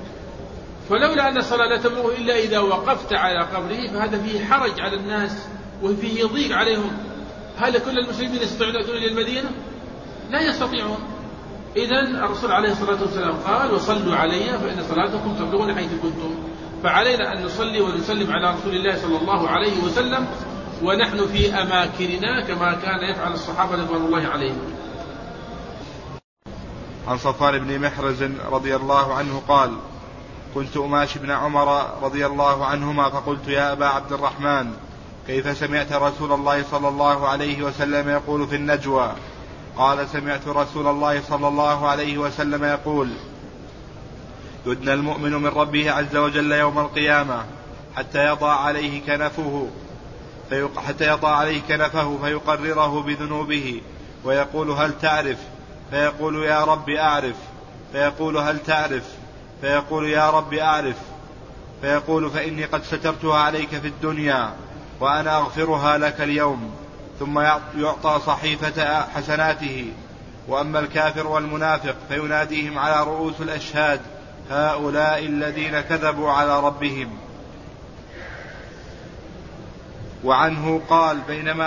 فلولا أن الصلاة لا تبلغ إلا إذا وقفت على قبره فهذا فيه حرج على الناس وفيه ضيق عليهم. هل كل المسلمين يستطيعون يأتون إلى المدينة؟ لا يستطيعون. إذن الرسول عليه الصلاة والسلام قال: وصلوا علي فإن صلاتكم تبلغني حيث كنتم. فعلينا أن نصلي ونسلم على رسول الله صلى الله عليه وسلم ونحن في أماكننا كما كان يفعل الصحابة رضوان الله عليهم. عن صفوان بن محرز رضي الله عنه قال: كنت أماشي بن عمر رضي الله عنهما فقلت: يا أبا عبد الرحمن، كيف سمعت رسول الله صلى الله عليه وسلم يقول في النجوى؟ قال: سمعت رسول الله صلى الله عليه وسلم يقول: يدنى المؤمن من ربه عز وجل يوم القيامة حتى يضع عليه كنفه فيقرره بذنوبه ويقول: هل تعرف؟ فيقول: يا رب أعرف. فيقول: هل تعرف؟ فيقول: يا رب أعرف. فيقول: فإني قد سترتها عليك في الدنيا وأنا أغفرها لك اليوم. ثم يعطى صحيفة حسناته. وأما الكافر والمنافق فيناديهم على رؤوس الأشهاد: هؤلاء الذين كذبوا على ربهم. وعنه قال: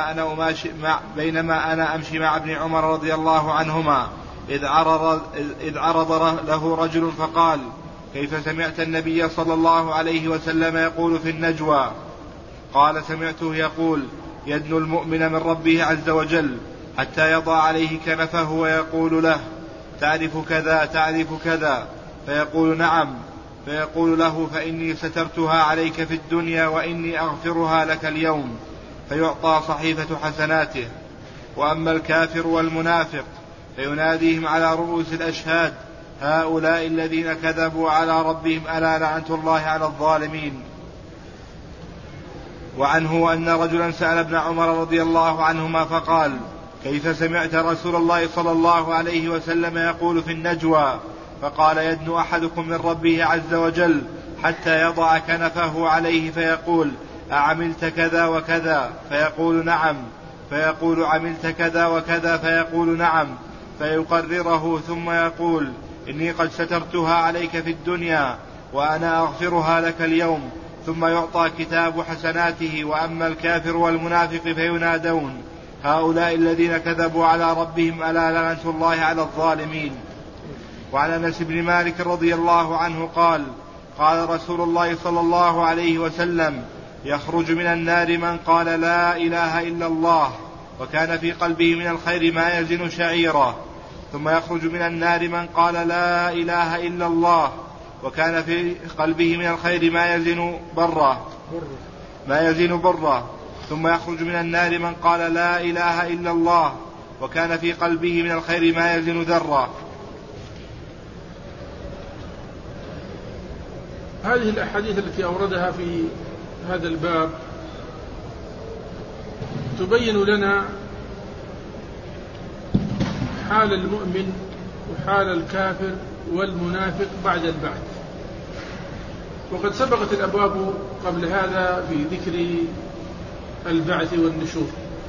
بينما أنا أمشي مع ابن عمر رضي الله عنهما إذ عرض له رجل فقال: كيف سمعت النبي صلى الله عليه وسلم يقول في النجوى؟ قال: سمعته يقول: يدنو المؤمن من ربه عز وجل حتى يضع عليه كنفه ويقول له: تعرف كذا تعرف كذا؟ فيقول: نعم. فيقول له: فإني سترتها عليك في الدنيا وإني أغفرها لك اليوم. فيعطى صحيفة حسناته. وأما الكافر والمنافق فيناديهم على رؤوس الأشهاد: هؤلاء الذين كذبوا على ربهم ألا لعنة الله على الظالمين. وعنه أن رجلا سأل ابن عمر رضي الله عنهما فقال: كيف سمعت رسول الله صلى الله عليه وسلم يقول في النجوى؟ فقال: يدنو أحدكم من ربه عز وجل حتى يضع كنفه عليه فيقول: أعملت كذا وكذا؟ فيقول: نعم. فيقول: عملت كذا وكذا؟ فيقول: نعم. فيقرره ثم يقول: إني قد سترتها عليك في الدنيا وأنا أغفرها لك اليوم. ثم يعطى كتاب حسناته. وأما الكافر والمنافق فينادون: هؤلاء الذين كذبوا على ربهم ألا لعنة الله على الظالمين. وعن أنس بن مالك رضي الله عنه قال: قال رسول الله صلى الله عليه وسلم: يخرج من النار من قال لا إله إلا الله وكان في قلبه من الخير ما يزن شعيرا. ثم يخرج من النار من قال لا إله إلا الله وكان في قلبه من الخير ما يزن برا. ثم يخرج من النار من قال لا إله إلا الله وكان في قلبه من الخير ما يزن ذرا. هذه الأحاديث التي أوردها في هذا الباب تبين لنا حال المؤمن وحال الكافر والمنافق بعد البعث. وقد سبقت الأبواب قبل هذا في ذكر البعث والنشور.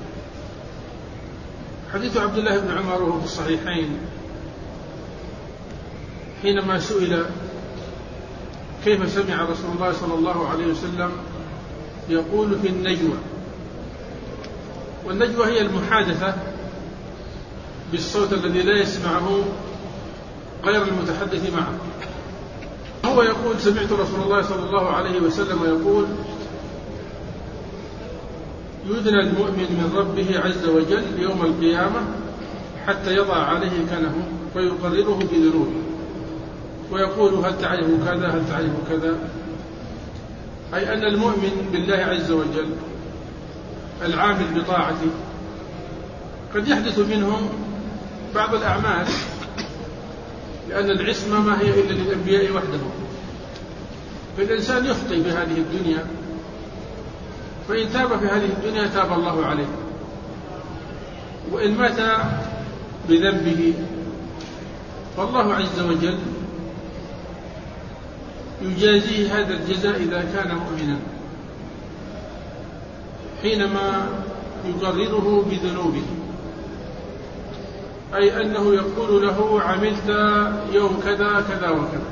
حديث عبد الله بن عمر وهو في الصحيحين حينما سئل كيف سمع رسول الله صلى الله عليه وسلم يقول في النجوى، والنجوى هي المحادثة بالصوت الذي لا يسمعه غير المتحدث معه. هو يقول: سمعت رسول الله صلى الله عليه وسلم يقول: يدنى المؤمن من ربه عز وجل يوم القيامة حتى يضع عليه كنه فيقرره بذنوبه ويقول: هل تعرف كذا؟ هل تعرف كذا؟ أي أن المؤمن بالله عز وجل العامل بطاعته قد يحدث منهم بعض الأعمال، لأن العصمة ما هي إلا للأنبياء وحدهم، فالإنسان يخطئ في هذه الدنيا، فإن تاب في هذه الدنيا تاب الله عليه، وإن مات بذنبه فالله عز وجل يجازيه هذا الجزاء إذا كان مؤمنا حينما يقرره بذنوبه، أي أنه يقول له: عملت يوم كذا كذا وكذا.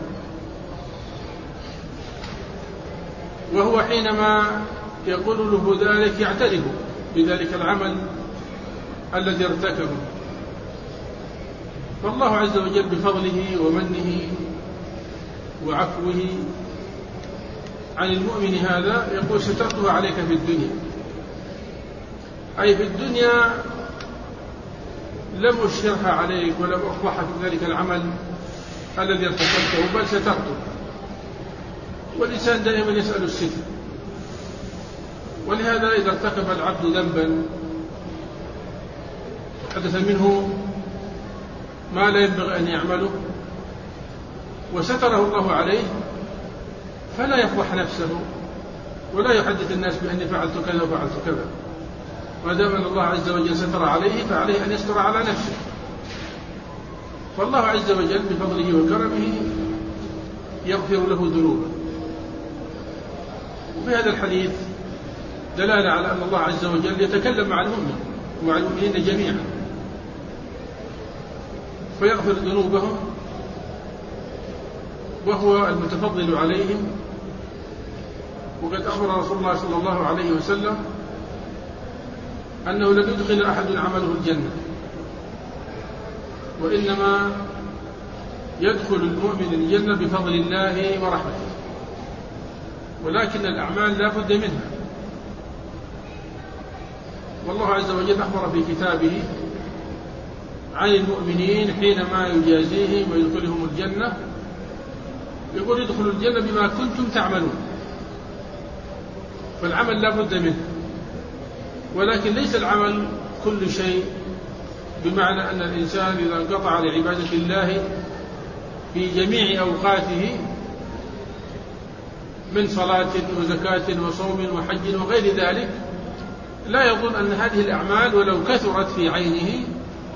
وهو حينما يقول له ذلك يعترف بذلك العمل الذي ارتكبه. فالله عز وجل بفضله ومنه وعفوه عن المؤمن هذا يقول: سترتها عليك في الدنيا، أي في الدنيا لم أشهرها عليك ولم أفضحك بذلك العمل الذي ارتكبته، بل سترته. والإنسان دائما يسأل الستر، ولهذا إذا ارتكب العبد ذنبا حدث منه ما لا ينبغي أن يعمله وستره الله عليه فلا يفضح نفسه ولا يحدث الناس بأني فعلت كذا وفعلت كذا، ما دام أن الله عز وجل ستر عليه فعليه أن يستر على نفسه. فالله عز وجل بفضله وكرمه يغفر له ذنوبه. وفي هذا الحديث دلالة على أن الله عز وجل يتكلم مع المؤمن ومع المؤمنين جميعا فيغفر ذنوبهم، وهو المتفضل عليهم. وقد أخبر رسول الله صلى الله عليه وسلم أنه لم يدخل أحد عمله الجنة، وإنما يدخل المؤمن الجنة بفضل الله ورحمته، ولكن الأعمال لا بد منها. والله عز وجل أخبر في كتابه عن المؤمنين حينما يجازيهم ويدخلهم الجنة، يقول: ادخلوا الجنة بما كنتم تعملون. فالعمل لا بد منه، ولكن ليس العمل كل شيء، بمعنى أن الإنسان إذا انقطع لعبادة الله في جميع أوقاته من صلاة وزكاة وصوم وحج وغير ذلك لا يظن أن هذه الأعمال ولو كثرت في عينه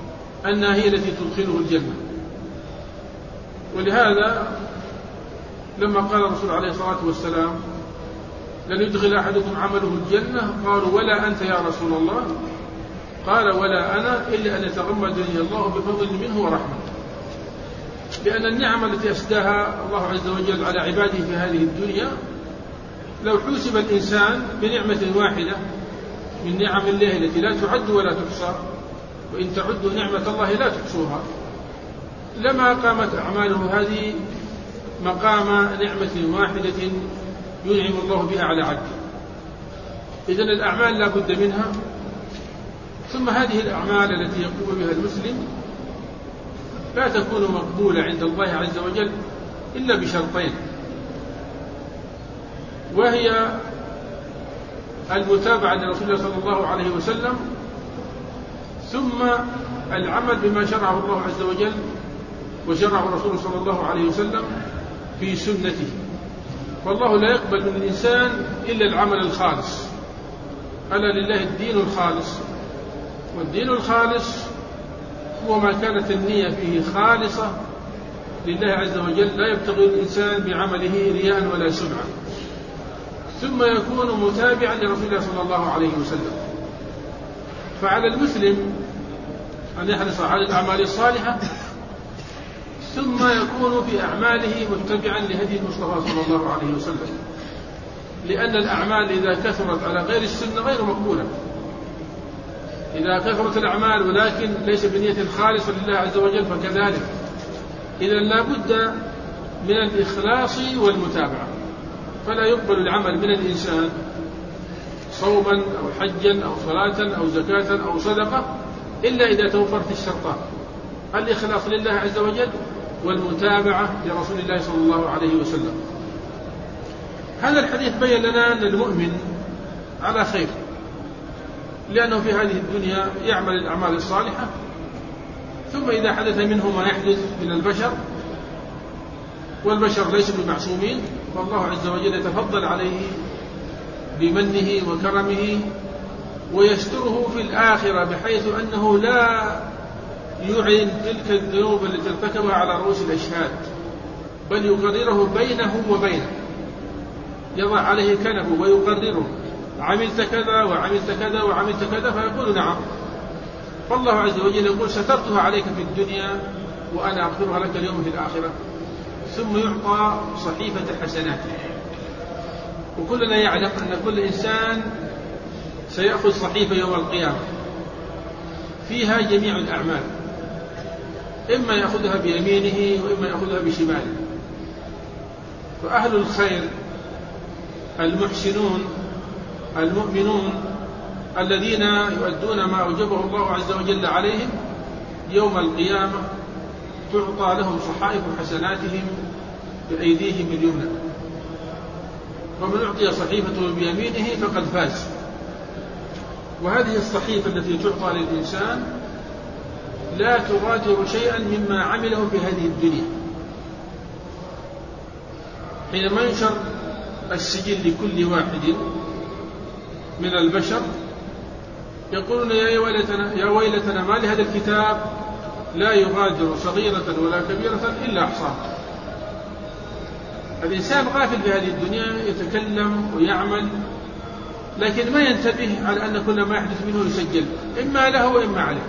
أنها هي التي تدخله الجنة. ولهذا لما قال الرسول عليه الصلاة والسلام لن يدخل أحدكم عمله الجنة قالوا ولا أنت يا رسول الله؟ قال ولا أنا إلا أن يتغمدني الله بفضل منه ورحمة. لأن النعم التي أسداها الله عز وجل على عباده في هذه الدنيا لو حوسب الإنسان بنعمة واحدة من نعم الله التي لا تعد ولا تحصى، وإن تعدوا نعمة الله لا تحصوها، لما قامت أعماله هذه مقام نعمة واحدة ينعم الله بها على عبده. إذن الأعمال لا بد منها. ثم هذه الأعمال التي يقوم بها المسلم لا تكون مقبولة عند الله عز وجل إلا بشرطين، وهي المتابعة لرسول الله صلى الله عليه وسلم، ثم العمل بما شرعه الله عز وجل وشرعه رسوله صلى الله عليه وسلم في سنته. والله لا يقبل من الإنسان إلا العمل الخالص. ألا لله الدين الخالص، والدين الخالص هو ما كانت النية فيه خالصة لله عز وجل، لا يبتغي الإنسان بعمله رياء ولا سمعة، ثم يكون متابعا لرسول الله صلى الله عليه وسلم. فعلى المسلم أن يحرص على الأعمال الصالحة، ثم يكون في أعماله متبعا لهدي المصطفى صلى الله عليه وسلم، لأن الأعمال إذا كثرت على غير السنة غير مقبولة. إذا كثرت الأعمال ولكن ليس بنية خالصة لله عز وجل فكذلك. إذا لا بد من الإخلاص والمتابعة، فلا يقبل العمل من الإنسان صوما أو حجا أو صلاة أو زكاة أو صدقة إلا إذا توفرت الشرطان: الإخلاص لله عز وجل والمتابعة لرسول الله صلى الله عليه وسلم. هذا الحديث بين لنا أن المؤمن على خير، لأنه في هذه الدنيا يعمل الأعمال الصالحة، ثم إذا حدث منه ما يحدث من البشر، والبشر ليسوا بمعصومين، فالله عز وجل يتفضل عليه بمنه وكرمه ويستره في الآخرة، بحيث أنه لا يعلن تلك الذنوب التي ارتكبها على رؤوس الأشهاد، بل يقرره بينه وبينه، يضع عليه كنفه ويقرره: عملت كذا وعملت كذا وعملت كذا، فيقول نعم. فالله عز وجل يقول: سترتها عليك في الدنيا وأنا أغفرها لك اليوم في الآخرة. ثم يعطى صحيفة حسناته. وكلنا يعلم أن كل إنسان سيأخذ صحيفة يوم القيامة فيها جميع الأعمال، إما يأخذها بيمينه وإما يأخذها بشماله. فأهل الخير المحسنون المؤمنون الذين يؤدون ما أوجبه الله عز وجل عليهم يوم القيامة تعطى لهم صحائف حسناتهم بأيديهم اليمنى، ومن أعطي صحيفته بيمينه فقد فاز. وهذه الصحيفة التي تعطى للإنسان لا تغادر شيئا مما عمله في هذه الدنيا. حينما ينشر السجل لكل واحد من البشر يقولون: يا ويلتنا ما لهذا الكتاب لا يغادر صغيرة ولا كبيرة إلا أحصاها. الإنسان غافل في هذه الدنيا، يتكلم ويعمل، لكن ما ينتبه على أن كل ما يحدث منه يسجل، إما له وإما عليه.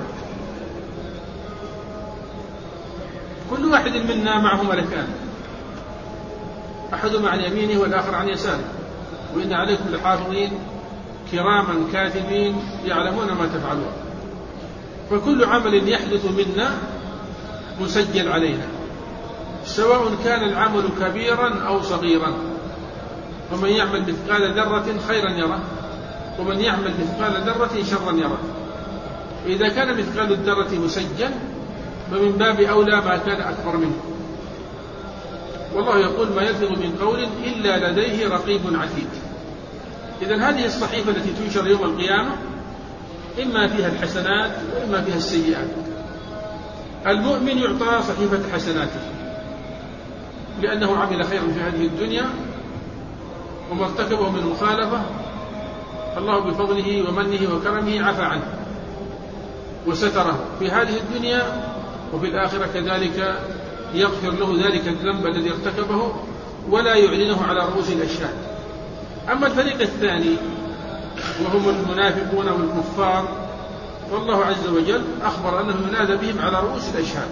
كل واحد منا معه ملكان، أحدهما عن يمينه والآخر عن يساره: وإن عليكم لحافظين كراما كاتبين يعلمون ما تفعلون. فكل عمل يحدث منا مسجل علينا، سواء كان العمل كبيرا أو صغيرا. ومن يعمل مثقال ذرة خيرا يره، ومن يعمل مثقال ذرة شرا يره. وإذا كان مثقال الذرة مسجل فمن باب أولى ما كان أكبر منه. والله يقول: ما يلفظ من قول إلا لديه رقيب عتيد. إذن هذه الصحيفة التي تنشر يوم القيامة إما فيها الحسنات وإما فيها السيئات. المؤمن يعطى صحيفة حسناته لأنه عمل خيرا في هذه الدنيا، وما ارتكبه من مخالفة الله بفضله ومنه وكرمه عفى عنه وستره في هذه الدنيا، وفي الآخرة كذلك يغفر له ذلك الذنب الذي ارتكبه ولا يعلنه على رؤوس الأشهاد. أما الفريق الثاني وهم المنافقون والكفار فالله عز وجل أخبر أنه ينادى بهم على رؤوس الأشهاد،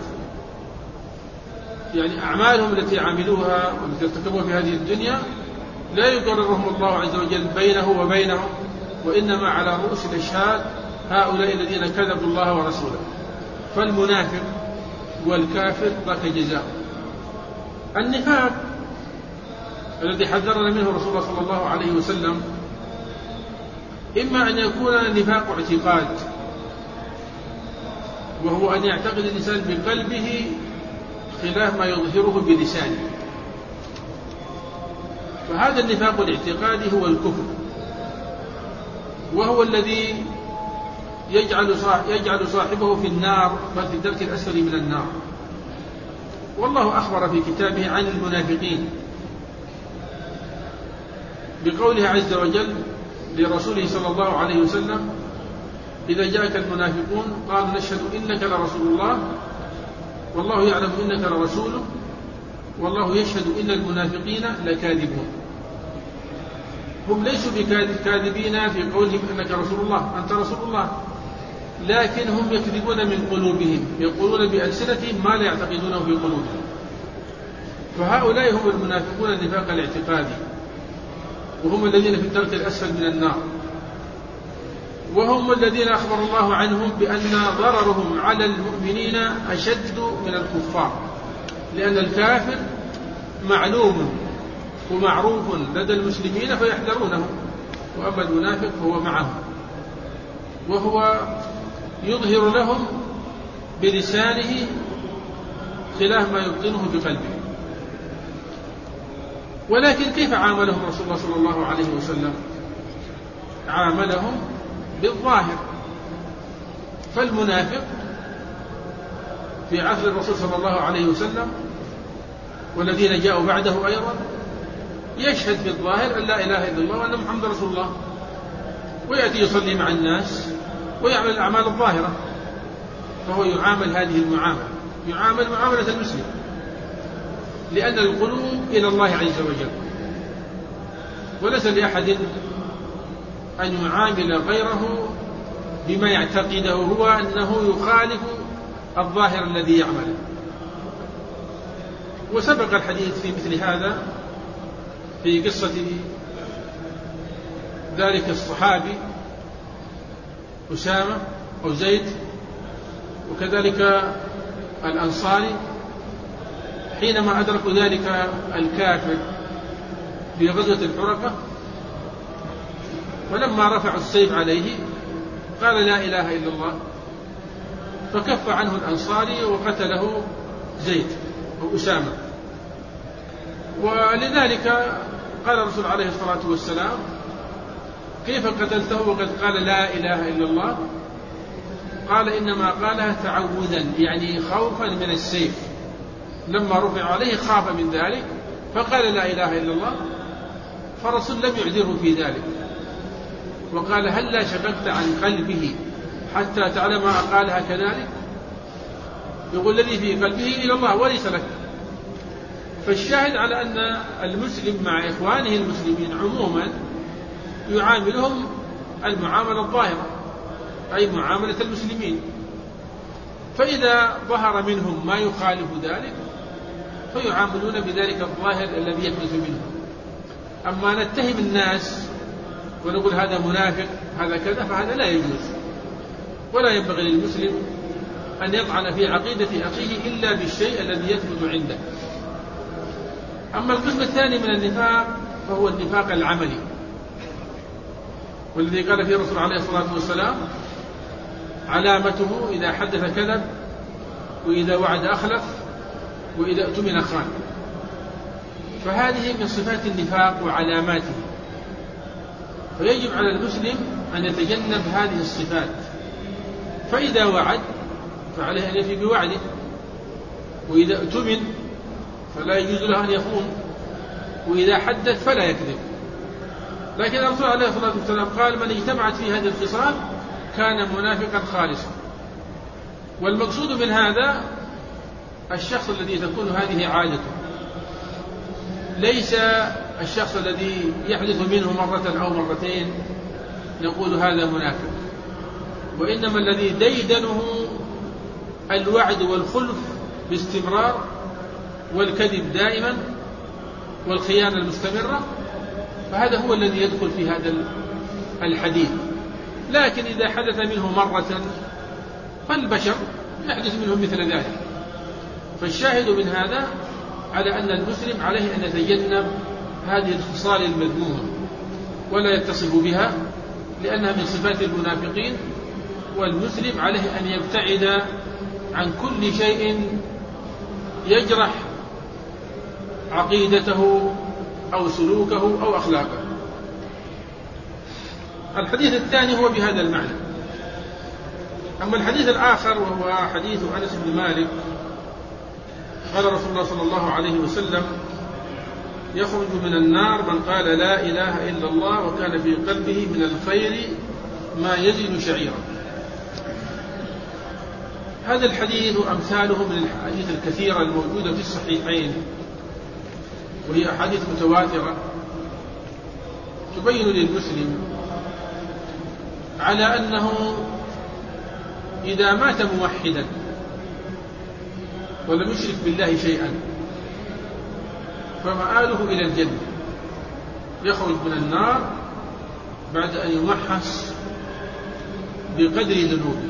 يعني أعمالهم التي عملوها والتي ارتكبوها في هذه الدنيا لا يقررهم الله عز وجل بينه وبينهم، وإنما على رؤوس الأشهاد هؤلاء الذين كذبوا الله ورسوله. فالمنافق والكافر ذاك جزاء. النفاق الذي حذرنا منه رسول الله صلى الله عليه وسلم إما أن يكون نفاق اعتقاد، وهو أن يعتقد الإنسان بقلبه خلاف ما يظهره بلسانه، فهذا النفاق الاعتقادي هو الكفر، وهو الذي يجعل صاحبه في النار، بل في الدرك الأسفل من النار. والله أخبر في كتابه عن المنافقين بقوله عز وجل لرسوله صلى الله عليه وسلم: إذا جاءك المنافقون قالوا نشهد إنك لرسول الله والله يعلم إنك لرسوله والله يشهد إن المنافقين لكاذبون. هم ليسوا بكاذبين في قولهم إنك رسول الله أنت رسول الله، لكن هم يكذبون من قلوبهم، يقولون بألسنتهم ما لا يعتقدونه في قلوبهم. فهؤلاء هم المنافقون النفاق الاعتقادي، وهم الذين في الدرك الأسفل من النار، وهم الذين أخبر الله عنهم بأن ضررهم على المؤمنين أشد من الكفار، لأن الكافر معلوم ومعروف لدى المسلمين فيحذرونه، وأما المنافق فهو معهم، وهو يظهر لهم بلسانه خلاف ما يبطنه بقلبه. ولكن كيف عاملهم رسول الله صلى الله عليه وسلم؟ عاملهم بالظاهر. فالمنافق في عهد الرسول صلى الله عليه وسلم والذين جاءوا بعده أيضا يشهد بالظاهر أن لا إله إلا الله وأن محمد رسول الله، ويأتي يصلي مع الناس ويعمل الأعمال الظاهرة، فهو يعامل هذه المعاملة، يعامل معاملة المسلم، لأن القلوب إلى الله عز وجل، وليس لأحد أن يعامل غيره بما يعتقده هو أنه يخالف الظاهر الذي يعمله. وسبق الحديث في مثل هذا في قصة ذلك الصحابي أسامة أو زيد، وكذلك الأنصاري حينما أدركوا ذلك الكافر في غزوة الحرقة، ولما رفعوا السيف عليه قال لا إله إلا الله، فكف عنه الأنصاري وقتله زيد أو أسامة. ولذلك قال الرسول عليه الصلاة والسلام: كيف قتلته وقد قال لا إله إلا الله؟ قال: إنما قالها تعوذا، يعني خوفا من السيف، لما رفع عليه خاف من ذلك فقال لا إله إلا الله، فالرسول لم يعذره في ذلك، وقال: هل لا شققت عن قلبه حتى تعلم قالها كذلك؟ يقول الذي في قلبه إلى الله وليس لك. فالشاهد على أن المسلم مع إخوانه المسلمين عموما يعاملهم المعاملة الظاهرة، أي معاملة المسلمين، فإذا ظهر منهم ما يخالف ذلك فيعاملون بذلك الظاهر الذي يحدث منه. أما نتهم الناس ونقول هذا منافق هذا كذا فهذا لا يجوز، ولا ينبغي للمسلم أن يطعن في عقيدة أخيه إلا بالشيء الذي يثبت عنده. أما القسم الثاني من النفاق فهو النفاق العملي، والذي قال فيه الرسول عليه الصلاة والسلام: علامته إذا حدث كذب، وإذا وعد أخلف، وإذا اؤتمن خان. فهذه من صفات النفاق وعلاماته، فيجب على المسلم أن يتجنب هذه الصفات. فإذا وعد فعليه أن يفي بوعده، وإذا اؤتمن فلا يجوز له أن يخون، وإذا حدث فلا يكذب. لكن الرسول عليه الصلاة والسلام قال: من اجتمعت في هذه الخصال كان منافقا خالصا. والمقصود من هذا الشخص الذي تكون هذه عادته، ليس الشخص الذي يحدث منه مرة أو مرتين نقول هذا منافق، وإنما الذي ديدنه الوعد والخلف باستمرار والكذب دائما والخيانة المستمرة، فهذا هو الذي يدخل في هذا الحديث. لكن إذا حدث منه مرة فالبشر يحدث منهم مثل ذلك. فالشاهد من هذا على أن المسلم عليه أن يتجنب هذه الخصال المذمومة ولا يتصف بها، لأنها من صفات المنافقين. والمسلم عليه أن يبتعد عن كل شيء يجرح عقيدته أو سلوكه أو أخلاقه. الحديث الثاني هو بهذا المعنى. أما الحديث الآخر وهو حديث أنس بن مالك قال رسول الله صلى الله عليه وسلم: يخرج من النار من قال لا إله إلا الله وكان في قلبه من الخير ما يزن شعيرا. هذا الحديث أمثاله من الحديث الكثيرة الموجودة في الصحيحين، وهي أحاديث متواترة تبين للمسلم على أنه إذا مات موحدا ولم يشرك بالله شيئا فمآله إلى الجنة، يخرج من النار بعد أن يمحص بقدر ذنوبه.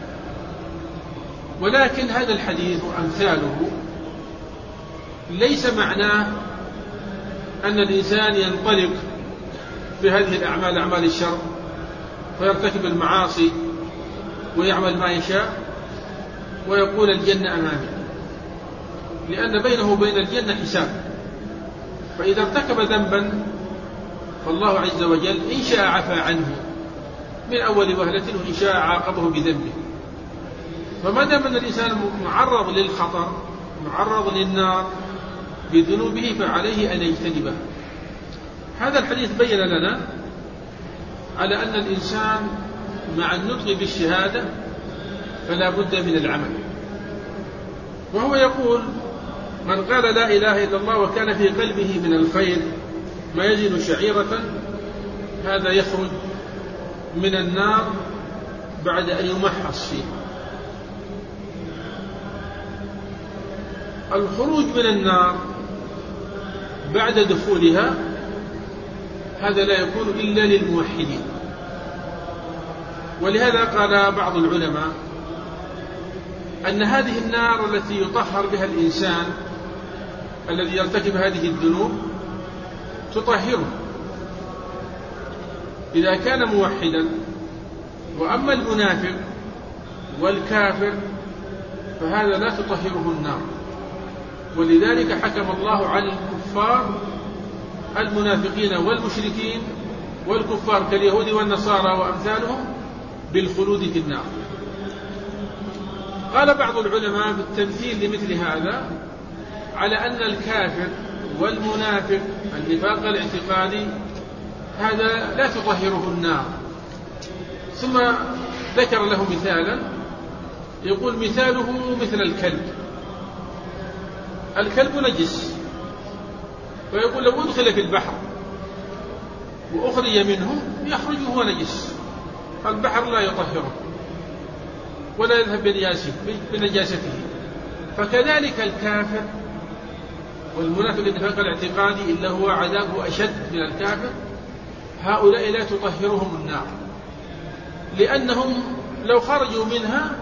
ولكن هذا الحديث وأمثاله ليس معناه أن الإنسان ينطلق في هذه الأعمال أعمال الشر ويرتكب المعاصي ويعمل ما يشاء ويقول الجنة أمامي، لأن بينه وبين الجنة حساب. فإذا ارتكب ذنبا فالله عز وجل إن شاء عفى عنه من أول وهلة وإن شاء عاقبه بذنبه. فما دام أن الإنسان معرض للخطر معرض للنار بذنوبه فعليه أن يجتنبها. هذا الحديث بين لنا على أن الإنسان مع النطق بالشهادة فلا بد من العمل. وهو يقول: من قال لا إله إلا الله وكان في قلبه من الخير ما يزن شعيرة، هذا يخرج من النار بعد أن يمحص فيه. الخروج من النار بعد دخولها هذا لا يكون إلا للموحدين. ولهذا قال بعض العلماء أن هذه النار التي يطهر بها الإنسان الذي يرتكب هذه الذنوب تطهره إذا كان موحدا. وأما المنافق والكافر فهذا لا تطهره النار. ولذلك حكم الله على الكفار المنافقين والمشركين والكفار كاليهود والنصارى وأمثالهم بالخلود في النار. قال بعض العلماء بالتمثيل لمثل هذا على أن الكافر والمنافق النفاق الاعتقادي هذا لا تطهره النار. ثم ذكر له مثالا يقول: مثاله مثل الكلب. الكلب نجس، ويقول لو أدخل في البحر وأخرج منه يخرج وهو نجس، البحر لا يطهره ولا يذهب بنجاسته. فكذلك الكافر والمنافق النفاق الاعتقادي إلا هو عذابه أشد من الكافر، هؤلاء لا تطهرهم النار، لأنهم لو خرجوا منها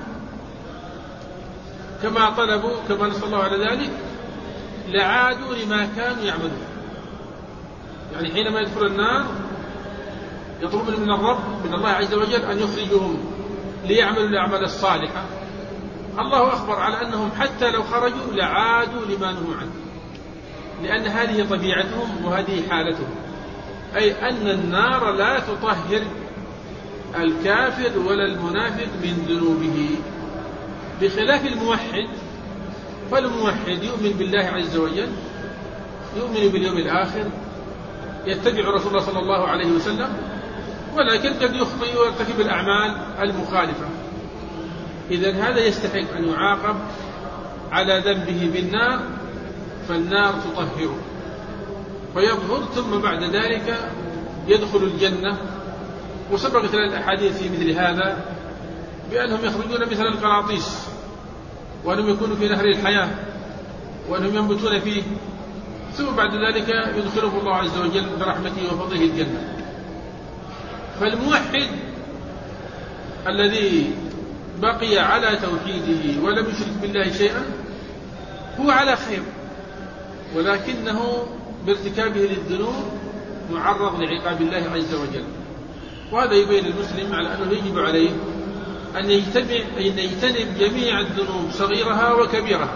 كما طلبوا كما نسأل الله على ذلك لعادوا لما كانوا يعملون. يعني حينما يدخل النار يطلبون من الرب من الله عز وجل أن يخرجهم ليعملوا الأعمال الصالحة. الله أخبر على أنهم حتى لو خرجوا لعادوا لما نهوا عنه، لأن هذه طبيعتهم وهذه حالتهم، أي أن النار لا تطهر الكافر ولا المنافق من ذنوبه، بخلاف الموحد. فالموحد يؤمن بالله عز وجل، يؤمن باليوم الآخر، يتبع رسول الله صلى الله عليه وسلم، ولكن قد يخطئ ويرتكب الأعمال المخالفة. إذن هذا يستحق أن يعاقب على ذنبه بالنار، فالنار تطهره. فيظهر، ثم بعد ذلك يدخل الجنة. وسبقت لنا الأحاديث في مثل هذا بأنهم يخرجون مثل القراطيس، وأنهم يكونوا في نهر الحياة، وأنهم ينبتون فيه، ثم بعد ذلك يدخلهم الله عز وجل برحمته وفضله الجنة. فالموحد الذي بقي على توحيده ولم يشرك بالله شيئا هو على خير، ولكنه بارتكابه للذنوب معرض لعقاب الله عز وجل. وهذا يبين المسلم على أنه يجب عليه أن يجتنب جميع الذنوب صغيرها وكبيرها.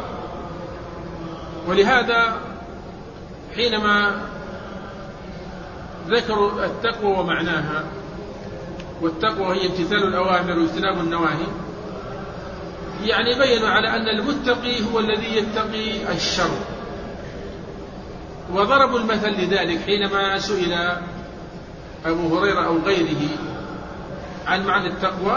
ولهذا حينما ذكروا التقوى ومعناها، والتقوى هي امتثال الأوامر واجتناب النواهي، يعني بينوا على أن المتقي هو الذي يتقي الشر. وضربوا المثل لذلك حينما سئل أبو هريرة أو غيره عن معنى التقوى،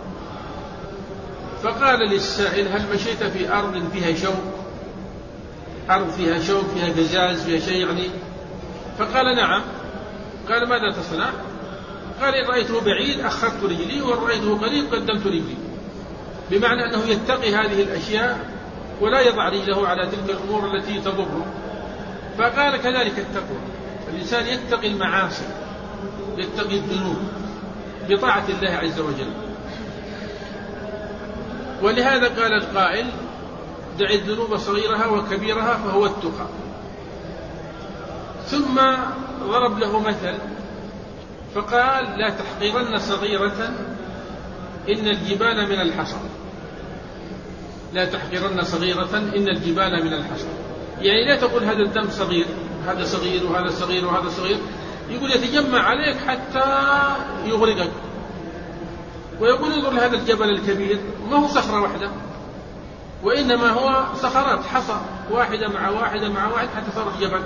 فقال للسائل: هل مشيت في أرض فيها شوك، أرض فيها شوك، فيها قزاز، فيها شيء يعني؟ فقال: نعم. قال: ماذا تصنع؟ قال: إن رأيته بعيد أخرت رجلي، وإن رأيته قريب قدمت رجلي. بمعنى أنه يتقي هذه الأشياء ولا يضع رجله على تلك الأمور التي تضره. فقال: كذلك التقوى، الإنسان يتقي المعاصي، يتقي الذنوب بطاعة الله عز وجل. ولهذا قال القائل: دع الذنوب صغيرها وكبيرها فهو التقى. ثم ضرب له مثل فقال: لا تحقرن صغيرة إن الجبال من الحصى. لا تحقرن صغيرة إن الجبال من الحصى، يعني لا تقول هذا الذنب صغير، هذا صغير وهذا صغير وهذا صغير، يقول يتجمع عليك حتى يغرقك. ويقول: انظر لهذا الجبل الكبير، ما هو صخرة واحدة، وإنما هو صخرات، حصى واحدة مع واحدة مع واحد حتى صارت جبل.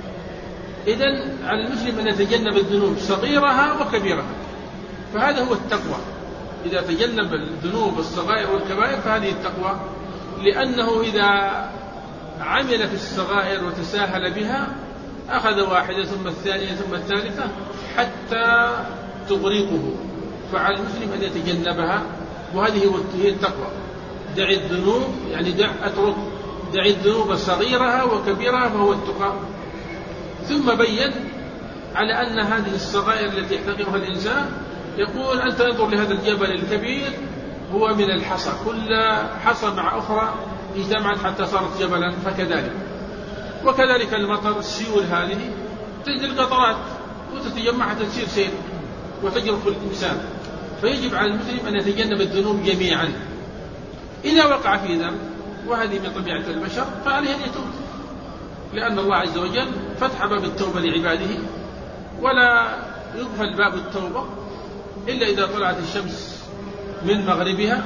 إذن على المسلم أن يتجنب الذنوب صغيرها وكبيرها، فهذا هو التقوى. إذا تجنب الذنوب الصغائر والكبائر فهذه التقوى، لأنه إذا عمل في الصغائر وتساهل بها أخذ واحدة ثم الثانية ثم الثالثة حتى تغرقه. فعلى المسلم أن يتجنبها، وهذه هي التقوى. دع الذنوب، يعني اترك، دع الذنوب صغيرها وكبيرها فهو التقى. ثم بين على أن هذه الصغائر التي يحتقرها الإنسان، يقول: أنت انظر لهذا الجبل الكبير، هو من الحصى، كل حصى مع أخرى اجتمعت حتى صارت جبلا، فكذلك. وكذلك المطر، السيول هذه تجد القطرات وتتجمع حتى تصير سيل وتجرف الإنسان. فيجب على المسلم أن يتجنب الذنوب جميعا. إذا وقع في ذنب، وهذه من طبيعة البشر، فعليه أن يتوب، لأن الله عز وجل فتح باب التوبة لعباده، ولا يقفل باب التوبة إلا إذا طلعت الشمس من مغربها،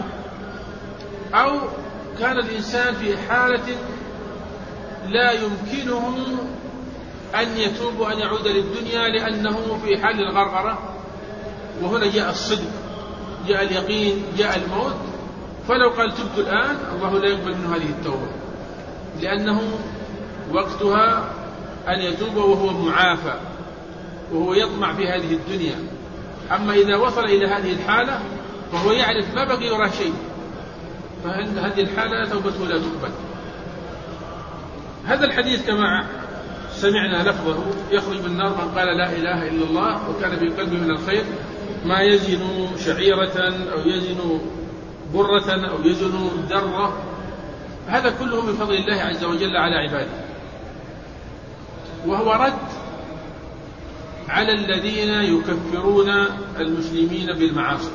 أو كان الإنسان في حالة لا يمكنه أن يتوب وأن يعود للدنيا لأنه في حال الغرغرة. وهنا جاء الصدق، جاء اليقين، جاء الموت. فلو قال تبت الآن، الله لا يقبل منه هذه التوبة، لأنه وقتها أن يتوب وهو معافى وهو يطمع في هذه الدنيا. أما إذا وصل إلى هذه الحالة فهو يعرف ما بقي وراء شيء، فهذه الحالة توبته لا تقبل. هذا الحديث كما سمعنا لفظه: يخرج من النار من قال لا إله إلا الله وكان في قلبه من الخير ما يزن شعيرة أو يزن برة أو يزن ذرة. هذا كله من فضل الله عز وجل على عباده، وهو رد على الذين يكفرون المسلمين بالمعاصي.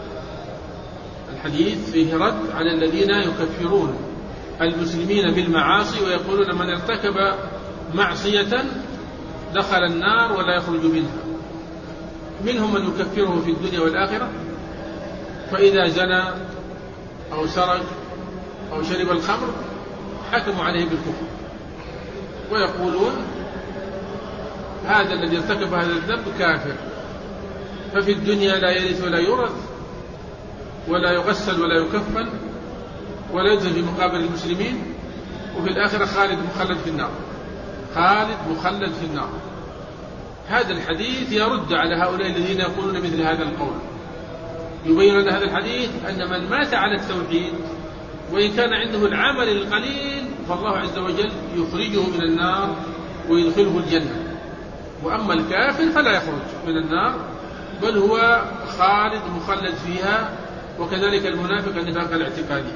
الحديث فيه رد على الذين يكفرون المسلمين بالمعاصي ويقولون من ارتكب معصية دخل النار ولا يخرج منها. منهم من يكفره في الدنيا والآخرة، فإذا زنى أو سرق أو شرب الخمر حكموا عليه بالكفر، ويقولون هذا الذي ارتكب هذا الذنب كافر، ففي الدنيا لا يرث ولا يورث ولا يغسل ولا يكفن ولا يدفن في مقابر المسلمين، وفي الآخرة خالد مخلد في النار. خالد مخلد في النار. هذا الحديث يرد على هؤلاء الذين يقولون مثل هذا القول، يبين لنا هذا الحديث أن من مات على التوحيد وإن كان عنده العمل القليل فالله عز وجل يخرجه من النار ويدخله الجنة، وأما الكافر فلا يخرج من النار بل هو خالد مخلد فيها، وكذلك المنافق النفاق الاعتقادي.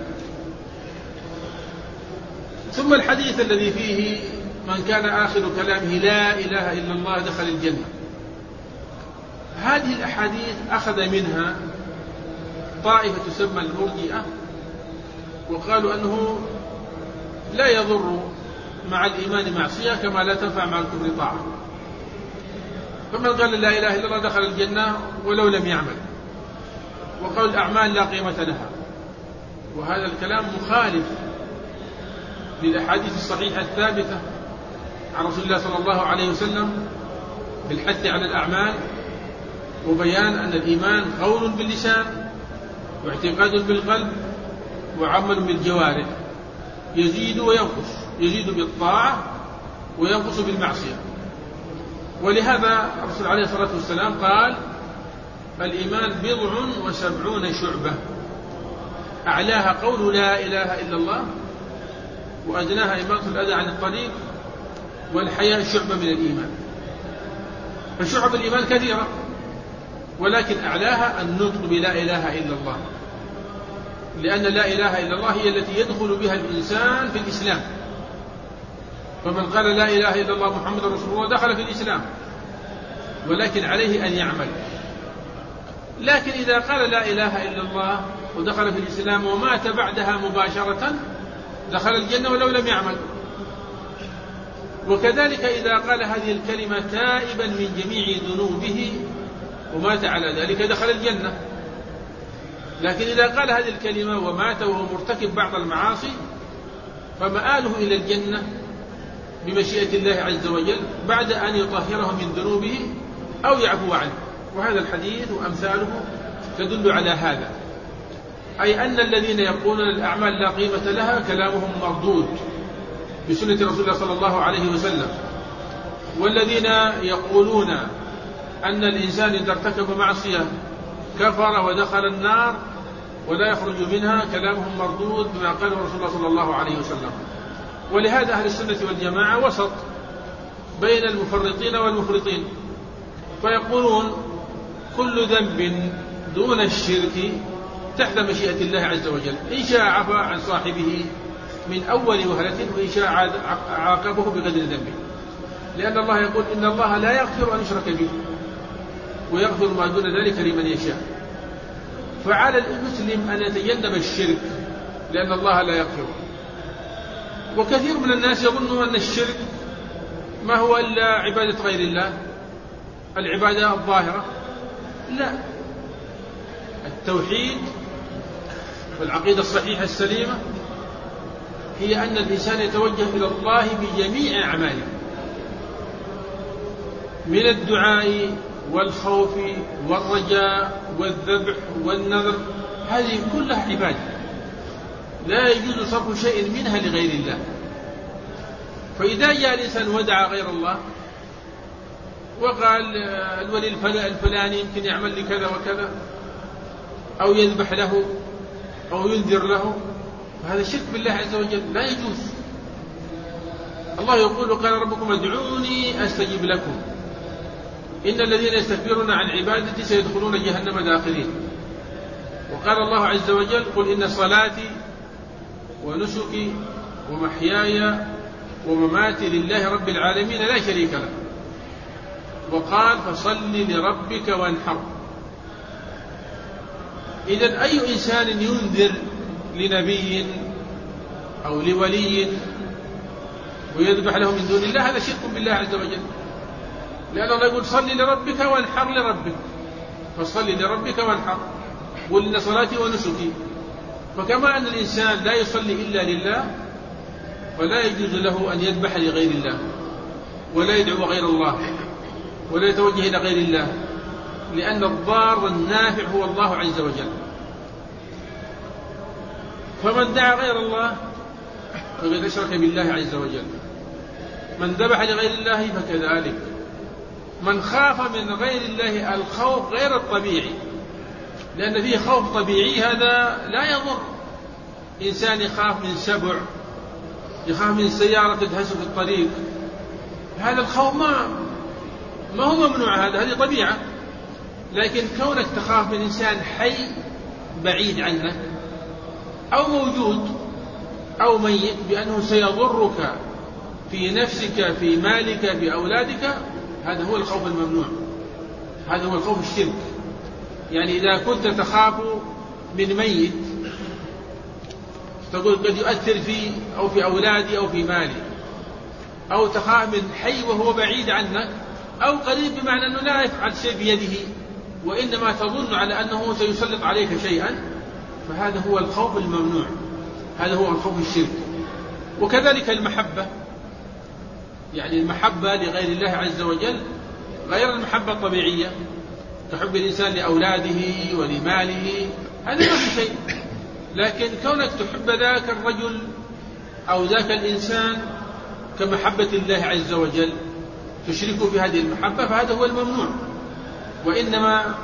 ثم الحديث الذي فيه من كان آخر كلامه لا إله إلا الله دخل الجنة. هذه الأحاديث أخذ منها طائفة تسمى المرجئة، وقالوا أنه لا يضر مع الإيمان معصية كما لا تنفع مع الكفر طاعة، فمن قال لا إله إلا الله دخل الجنة ولو لم يعمل، وقال الأعمال لا قيمة لها. وهذا الكلام مخالف للأحاديث الصحيحة الثابتة عن رسول الله صلى الله عليه وسلم بالحث على الأعمال وبيان أن الإيمان قول باللسان واعتقاد بالقلب وعمل بالجوارح، يزيد وينقص، يزيد بالطاعة وينقص بالمعصية. ولهذا الرسول عليه الصلاة والسلام قال الإيمان 70 شعبة، أعلاها قول لا إله إلا الله، وأدناها إماطة الأذى عن الطريق، والحياء شعبة من الإيمان. فشعب الإيمان كثيرة، ولكن أعلاها النطق بلا إله إلا الله، لأن لا إله إلا الله هي التي يدخل بها الإنسان في الإسلام، فمن قال لا إله إلا الله محمد رسول الله دخل في الإسلام، ولكن عليه أن يعمل. لكن إذا قال لا إله إلا الله ودخل في الإسلام ومات بعدها مباشرة دخل الجنة ولو لم يعمل. وكذلك إذا قال هذه الكلمة تائبا من جميع ذنوبه ومات على ذلك دخل الجنة. لكن إذا قال هذه الكلمة ومات وهو مرتكب بعض المعاصي فمآله إلى الجنة بمشيئة الله عز وجل بعد أن يطهره من ذنوبه أو يعفو عنه. وهذا الحديث وأمثاله تدل على هذا، أي أن الذين يقولون الأعمال لا قيمة لها كلامهم مردود بسنة رسول الله صلى الله عليه وسلم، والذين يقولون أن الإنسان إذا ارتكب معصية كفر ودخل النار ولا يخرج منها كلامهم مردود بما قاله رسول الله صلى الله عليه وسلم. ولهذا أهل السنة والجماعة وسط بين المفرطين والمفرطين، فيقولون كل ذنب دون الشرك تحت مشيئة الله عز وجل، إن شاء عفى عن صاحبه من أول وهلة وإن شاء عاقبه بقدر ذنبه، لأن الله يقول إن الله لا يغفر أن يشرك به ويغفر ما دون ذلك لمن يشاء. فعلى المسلم أن يتجنب الشرك لأن الله لا يغفره. وكثير من الناس يظنون أن الشرك ما هو إلا عبادة غير الله، العبادة الظاهرة. لا، التوحيد والعقيدة الصحيحة السليمة هي أن الإنسان يتوجه إلى الله بجميع أعماله، من الدعاء والخوف والرجاء والذبح والنذر، هذه كلها عبادة لا يجوز صرف شيء منها لغير الله. فإذا جاء الإنسان ودعا غير الله وقال الولي الفلاني يمكن يعمل لي كذا وكذا أو يذبح له أو ينذر له، فهذا شرك بالله عز وجل لا يجوز. الله يقول قال ربكم ادعوني أستجب لكم إن الذين يستكبرون عن عبادتي سيدخلون جهنم داخلين. وقال الله عز وجل قل إن صلاتي ونسكي ومحياي ومماتي لله رب العالمين لا شريك له. وقال فصل لربك وانحر. إذن أي إنسان ينذر لنبي أو لولي ويذبح له من دون الله هذا شرك بالله عز وجل، لأن الله يقول صل لربك وانحر لربك، فصل لربك وانحر. قل إن صلاتي ونسكي. فكما أن الإنسان لا يصلي إلا لله فلا يجوز له أن يذبح لغير الله ولا يدعو غير الله ولا يتوجه إلى غير الله، لأن الضار النافع هو الله عز وجل. فمن دعا غير الله فقد أشرك بالله عز وجل. من ذبح لغير الله فكذلك. من خاف من غير الله الخوف غير الطبيعي، لأن فيه خوف طبيعي هذا لا يضر. إنسان يخاف من سبع، يخاف من سيارة تدهسه في الطريق، هذا الخوف ما هو ممنوع، هذه طبيعة. لكن كونك تخاف من إنسان حي بعيد عنك أو موجود أو ميت بأنه سيضرك في نفسك في مالك في أولادك، هذا هو الخوف الممنوع، هذا هو الخوف الشرك. يعني إذا كنت تخاف من ميت تقول قد يؤثر في أو في أولادي أو في مالي، أو تخاف من حي وهو بعيد عنك أو قريب بمعنى أنه لا يفعل شيء بيده وإنما تظن على أنه سيسلط عليك شيئا، فهذا هو الخوف الممنوع، هذا هو الخوف الشرك. وكذلك المحبة، يعني المحبة لغير الله عز وجل غير المحبة الطبيعية، تحب الإنسان لأولاده ولماله هذا ما في شيء. لكن كونك تحب ذاك الرجل أو ذاك الإنسان كمحبة الله عز وجل تشركه في هذه المحبة، فهذا هو الممنوع. وإنما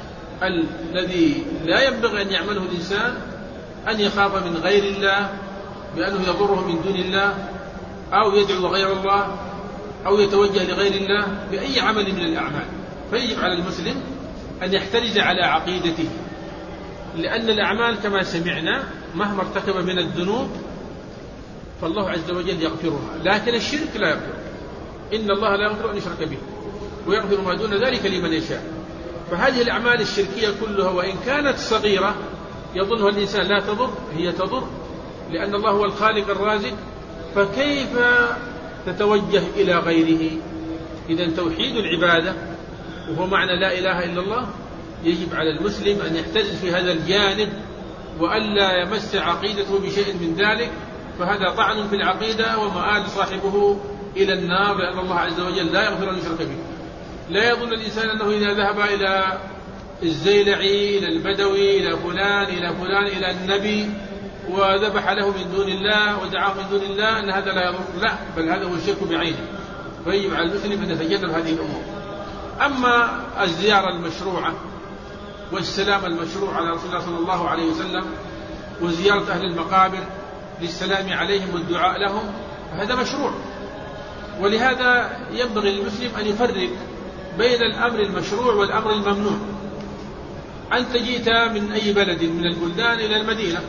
الذي لا ينبغي أن يعمله الإنسان أن يخاف من غير الله بأنه يضره من دون الله أو يدعو غير الله أو يتوجه لغير الله بأي عمل من الأعمال. فيجب على المسلم أن يحترز على عقيدته، لأن الأعمال كما سمعنا مهما ارتكب من الذنوب فالله عز وجل يغفرها، لكن الشرك لا يغفر. إن الله لا يغفر أن يشرك به ويغفر ما دون ذلك لمن يشاء. فهذه الأعمال الشركية كلها وإن كانت صغيرة يظنها الإنسان لا تضر، هي تضر، لأن الله هو الخالق الرازق. فكيف تتوجه إلى غيره؟ إذن توحيد العبادة وهو معنى لا إله إلا الله يجب على المسلم أن يحترز في هذا الجانب وألا يمس عقيدته بشيء من ذلك، فهذا طعن في العقيدة ومآل صاحبه إلى النار، لأن الله عز وجل لا يغفر أن يشرك به. لا يظن الإنسان أنه إذا ذهب إلى الزيلعي إلى البدوي إلى فلان إلى النبي وذبح له من دون الله ودعاه من دون الله أن هذا لا يضر، لا، بل هذا هو الشرك بعينه. فيجب على المسلم أن يتجنب هذه الأمور. أما الزيارة المشروعة والسلام المشروع على رسول الله صلى الله عليه وسلم وزيارة أهل المقابر للسلام عليهم والدعاء لهم هذا مشروع. ولهذا ينبغي للمسلم أن يفرق بين الأمر المشروع والأمر الممنوع. أنت جئت من أي بلد من البلدان إلى المدينة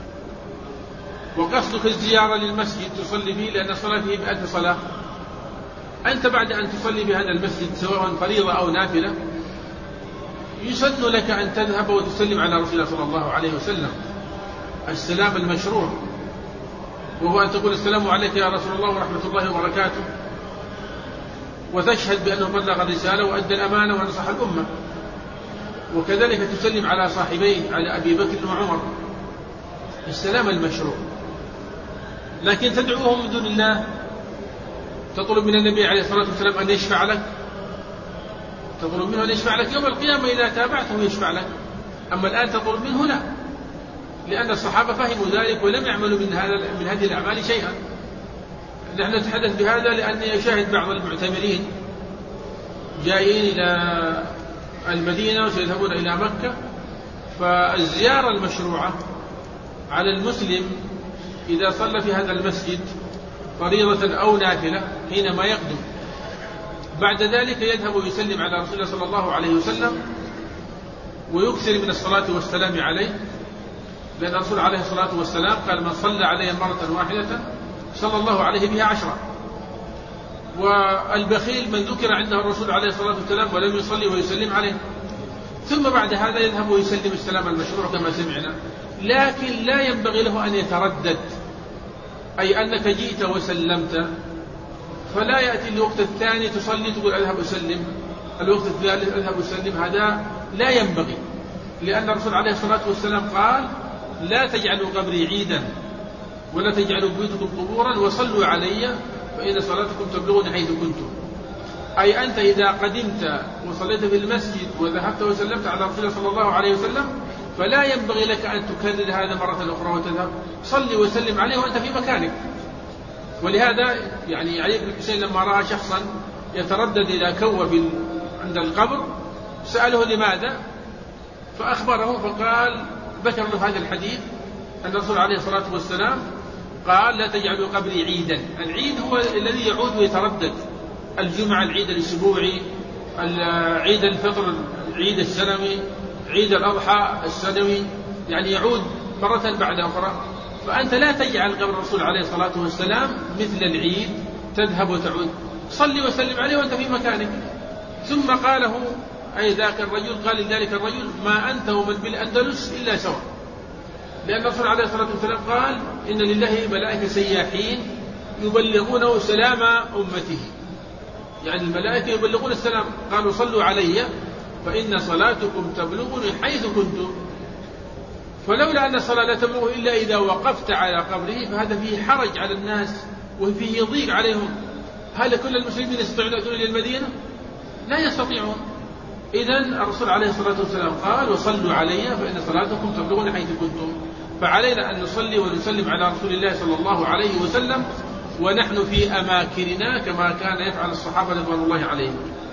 وقصدك الزيارة للمسجد تصلي فيه لأن الصلاة فيه ب1000 صلاة، أنت بعد أن تصلي بهذا المسجد سواء فريضة أو نافلة يسن لك أن تذهب وتسلم على رسول الله صلى الله عليه وسلم السلام المشروع، وهو أن تقول السلام عليك يا رسول الله ورحمة الله وبركاته، وتشهد بأنه بلغ الرسالة وأدى الأمانة ونصح الأمة. وكذلك تسلم على صاحبيه على أبي بكر وعمر السلام المشروع. لكن تدعوهم من دون الله، تطلب من النبي عليه الصلاة والسلام أن يشفع لك، تطلب منه أن يشفع لك يوم القيامة إذا تابعته يشفع لك. أما الآن تطلب منه لا، لأن الصحابة فهموا ذلك ولم يعملوا من هذه الأعمال شيئا. نحن نتحدث بهذا لأني أشاهد بعض المعتمرين جايين إلى المدينة وسيذهبون إلى مكة، فالزيارة المشروعة على المسلم إذا صلى في هذا المسجد فريضة أو نافلة حينما يقدم، بعد ذلك يذهب ويسلم على رسول الله صلى الله عليه وسلم ويكثر من الصلاة والسلام عليه، لأن الرسول عليه الصلاة والسلام قال من صلى عليه مرة واحدة صلى الله عليه بها 10. والبخيل من ذكر عنده الرسول عليه الصلاة والسلام ولم يصلي ويسلم عليه. ثم بعد هذا يذهب ويسلم السلام المشروع كما سمعنا، لكن لا ينبغي له أن يتردد، أي أنك جئت وسلمت فلا يأتي الوقت الثاني تصلي تقول أذهب أسلم، الوقت الثالث أذهب أسلم، هذا لا ينبغي، لأن الرسول عليه الصلاة والسلام قال لا تجعلوا قبري عيدا ولا تجعلوا بيوتكم قبورا وصلوا علي فإن صلاتكم تبلغني حيث كنتم. أي أنت إذا قدمت وصليت في المسجد وذهبت وسلمت على رسول الله صلى الله عليه وسلم فلا ينبغي لك أن تكرر هذا مرة أخرى وتذهب، صلي وسلم عليه وأنت في مكانك. ولهذا يعني علي بن الحسين لما رأى شخصا يتردد إلى كوة عند القبر سأله لماذا، فأخبره فقال ذكر له هذا الحديث أن الرسول عليه الصلاة والسلام قال لا تجعلوا قبري عيدا. العيد هو الذي يعود ويتردد، الجمعة العيد الأسبوعي، عيد الفطر العيد السنوي، عيد الأضحى السنوي، يعني يعود مرة بعد أخرى. فأنت لا تجعل قبر الرسول عليه الصلاة والسلام مثل العيد تذهب وتعود، صلي وسلم عليه وأنت في مكانك. ثم قاله أي ذاك الرجل، قال لذلك الرجل ما أنت ومن بالأندلس إلا سواء، لأن الرسول عليه الصلاة والسلام قال إن لله ملائكة سياحين يبلغون سلام أمته، يعني الملائكة يبلغون السلام. قالوا صلوا علي فإن صلاتكم تبلغني حيث كنتم. فلولا أن الصلاة لا تبلغ إلا إذا وقفت على قبره فهذا فيه حرج على الناس وفيه ضيق عليهم. هل كل المسلمين يستطيعون أن يأتون إلى المدينة؟ لا يستطيعون. إذن الرسول عليه الصلاة والسلام قال وصلوا علي فإن صلاتكم تبلغني حيث كنتم. فعلينا أن نصلي ونسلم على رسول الله صلى الله عليه وسلم ونحن في أماكننا كما كان يفعل الصحابة رضوان الله عليهم.